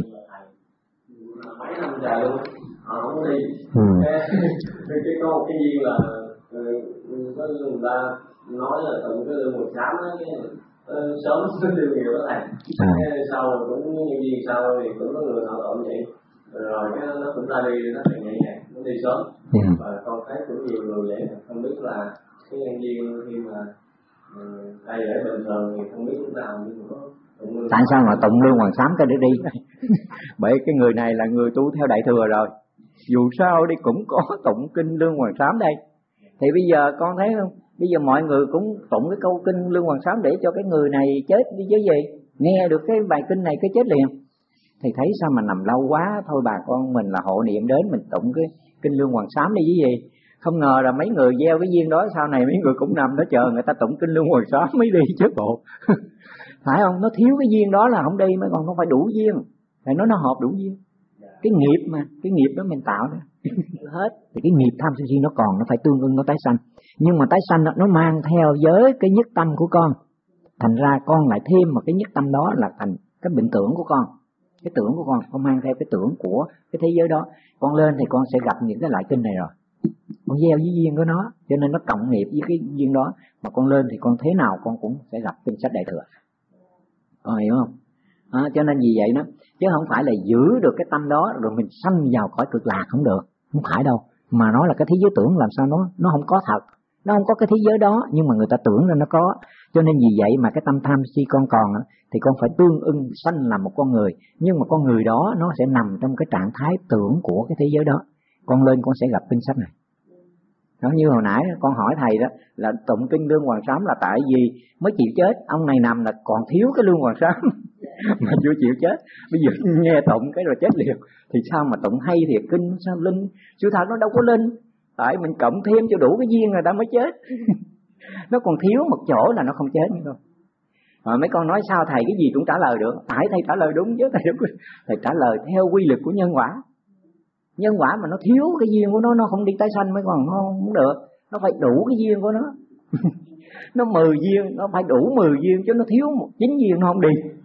Mấy năm trời luôn họ không đi. Cái có một cái duyên là có người ta nói là tụng cái lương 18 á, sớm tiêu nhiều đó thầy. Sau cũng nhân duyên sau thì cũng có người họ tụng vậy, rồi cái nó cũng ra đi, nó phải nhảy nhạc, nó đi sớm. Và con thấy cũng nhiều người vậy, không biết là cái nhân duyên khi mà đây để bình thường thì không biết chúng ta không biết có. Tại sao mà tụng lương hoàng sám cái để đi? Bởi cái người này là người tu theo đại thừa rồi, dù sao đi cũng có tụng kinh lương hoàng sám đây. Thì bây giờ con thấy không, bây giờ mọi người cũng tụng cái câu kinh lương hoàng sám để cho cái người này chết đi chứ gì. Nghe được cái bài kinh này cái chết liền. Thì thấy sao mà nằm lâu quá, thôi bà con mình là hộ niệm đến mình tụng kinh Lương Hoàng Sám đi chứ gì. Không ngờ là mấy người gieo cái duyên đó, sau này mấy người cũng nằm đó chờ người ta tụng kinh Lương Hoàng Sám mới đi chứ bộ. Phải không? Nó thiếu cái duyên đó là không đi, mới còn nó phải đủ duyên. Phải nói nó hợp đủ duyên. Cái nghiệp mà, cái nghiệp đó mình tạo ra hết. Thì cái nghiệp tham sân si nó còn, nó phải tương ưng nó tái sanh. Nhưng mà tái sanh nó mang theo với cái nhất tâm của con. Thành ra con lại thêm một cái nhất tâm đó là thành cái bệnh tưởng của con. Cái tưởng của con mang theo cái tưởng của cái thế giới đó. Con lên thì con sẽ gặp những cái loại kinh này rồi. Con gieo với duyên của nó, cho nên nó cộng nghiệp với cái duyên đó. Mà con lên thì con thế nào con cũng sẽ gặp kinh sách Đại Thừa. Con hiểu không? Cho nên vì vậy đó, chứ không phải là giữ được cái tâm đó rồi mình sanh vào cõi cực lạc không được, không phải đâu. Mà nó là cái thế giới tưởng, làm sao nó không có thật, nó không có cái thế giới đó, nhưng mà người ta tưởng ra nó có. Cho nên vì vậy mà cái tâm tham si con còn thì con phải tương ưng sanh làm một con người, nhưng mà con người đó nó sẽ nằm trong cái trạng thái tưởng của cái thế giới đó. Con lên con sẽ gặp kinh sách này. Đó, như hồi nãy con hỏi thầy đó là tụng kinh Lương Hoàng Sám là tại vì mới chịu chết, ông này nằm là còn thiếu cái Lương Hoàng Sám mà chưa chịu chết, bây giờ nghe tụng cái rồi chết liền. Thì sao mà tụng hay thiệt, kinh sao linh, sự thật nó đâu có linh, tại mình cộng thêm cho đủ cái duyên người ta mới chết. Nó còn thiếu một chỗ là nó không chết nữa thôi. Mấy con nói sao thầy cái gì cũng trả lời được, tại thầy trả lời đúng chứ thầy trả lời theo quy luật của nhân quả. Nhân quả mà nó thiếu cái duyên của nó không đi tái sanh, mấy con nó không được, nó phải đủ cái duyên của nó. Nó 10 duyên, nó phải đủ 10 duyên, chứ nó thiếu 9 duyên nó không đi.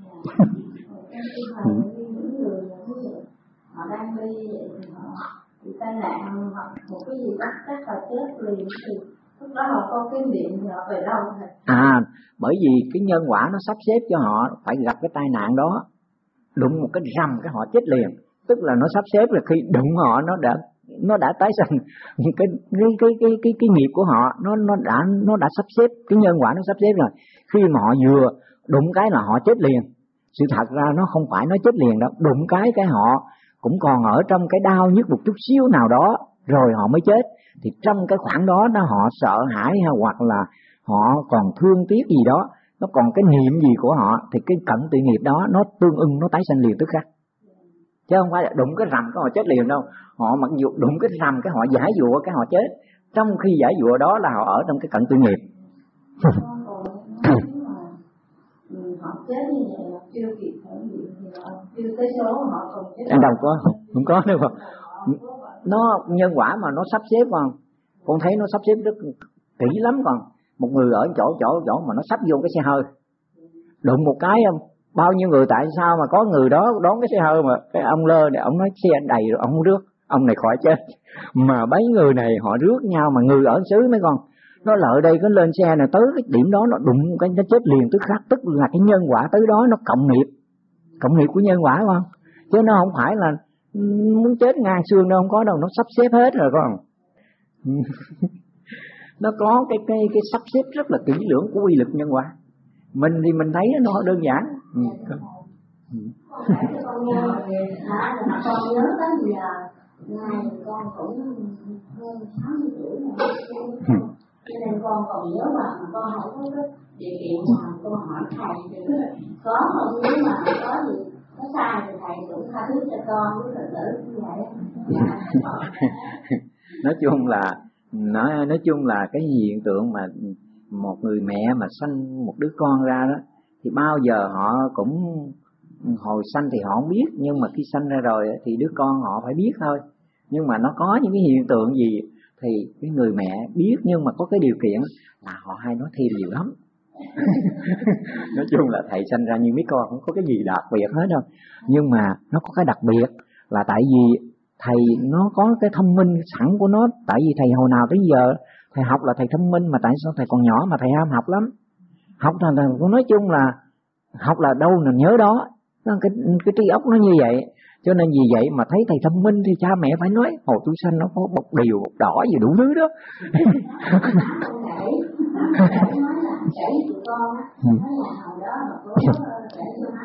Họ đang đi họ bị tai nạn hoặc một cái gì đó chắc là chết liền, thì lúc đó họ có cái niệm thì họ về đâu thầy? Bởi vì cái nhân quả nó sắp xếp cho họ phải gặp cái tai nạn đó, đụng một cái rầm cái họ chết liền. Tức là nó sắp xếp là khi đụng họ nó đã tái sanh. Cái nghiệp của họ nó đã sắp xếp, cái nhân quả nó sắp xếp rồi. Khi mà họ vừa đụng cái là họ chết liền. Sự thật ra nó không phải nó chết liền đâu, đụng cái họ cũng còn ở trong cái đau nhức một chút xíu nào đó rồi họ mới chết. Thì trong cái khoảng đó họ sợ hãi hoặc là họ còn thương tiếc gì đó, nó còn cái niệm gì của họ, thì cái cận tụy nghiệp đó nó tương ưng, nó tái sanh liền tức khắc. Chứ không phải là đụng cái rầm cái họ chết liền đâu. Họ mặc dù đụng cái rầm cái họ giải dụa cái họ chết, trong khi giải dụa đó là họ ở trong cái cận tụy nghiệp. Họ chết như vậy là chưa kịp thể hiện thì họ chưa tới số họ còn chết. Đâu có, không có đâu. Nó nhân quả mà nó sắp xếp con thấy nó sắp xếp rất kỹ lắm. Còn một người ở chỗ mà nó sắp vô cái xe hơi, đụng một cái không, bao nhiêu người, tại sao mà có người đó đón cái xe hơi mà cái ông lơ này ông nói xe đầy rồi ông không rước, ông này khỏi chết. Mà mấy người này họ rước nhau, mà người ở xứ mấy con nó lợi đây có lên xe này tới cái điểm đó nó đụng cái nó chết liền tức khắc. Tức là cái nhân quả tới đó nó cộng nghiệp của nhân quả không, chứ nó không phải là muốn chết ngang xương đâu, không có đâu, nó sắp xếp hết rồi con. Nó có cái sắp xếp rất là kỹ lưỡng của quy luật nhân quả. Mình thì mình thấy nó đơn giản. Con nhớ tới giờ ngày con cũng hơn 60 tuổi rồi, cho nên con còn nhớ mà con không có cái điều kiện mà con hỏi thầy thì có không, nếu mà có gì nó sai thì thầy cũng tha thứ cho con, với Phật tử như vậy. Nói chung là cái hiện tượng mà một người mẹ mà sanh một đứa con ra đó, thì bao giờ họ cũng hồi sanh thì họ không biết, nhưng mà khi sanh ra rồi thì đứa con họ phải biết thôi. Nhưng mà nó có những cái hiện tượng gì thì cái người mẹ biết, nhưng mà có cái điều kiện là họ hay nói thêm nhiều lắm. Nói chung là thầy sanh ra như mấy con không có cái gì đặc biệt hết đâu, nhưng mà nó có cái đặc biệt là tại vì thầy nó có cái thông minh sẵn của nó. Tại vì thầy hồi nào tới giờ thầy học là thầy thông minh, mà tại sao thầy còn nhỏ mà thầy ham học lắm. Học là nói chung là học là đâu là nhớ đó, cái trí óc nó như vậy. Cho nên vì vậy mà thấy thầy thông minh thì cha mẹ phải nói hồi tôi sanh nó có bột điều bột đỏ gì đủ thứ đó. Nói là kể tụi con á, nói là hồi đó mà có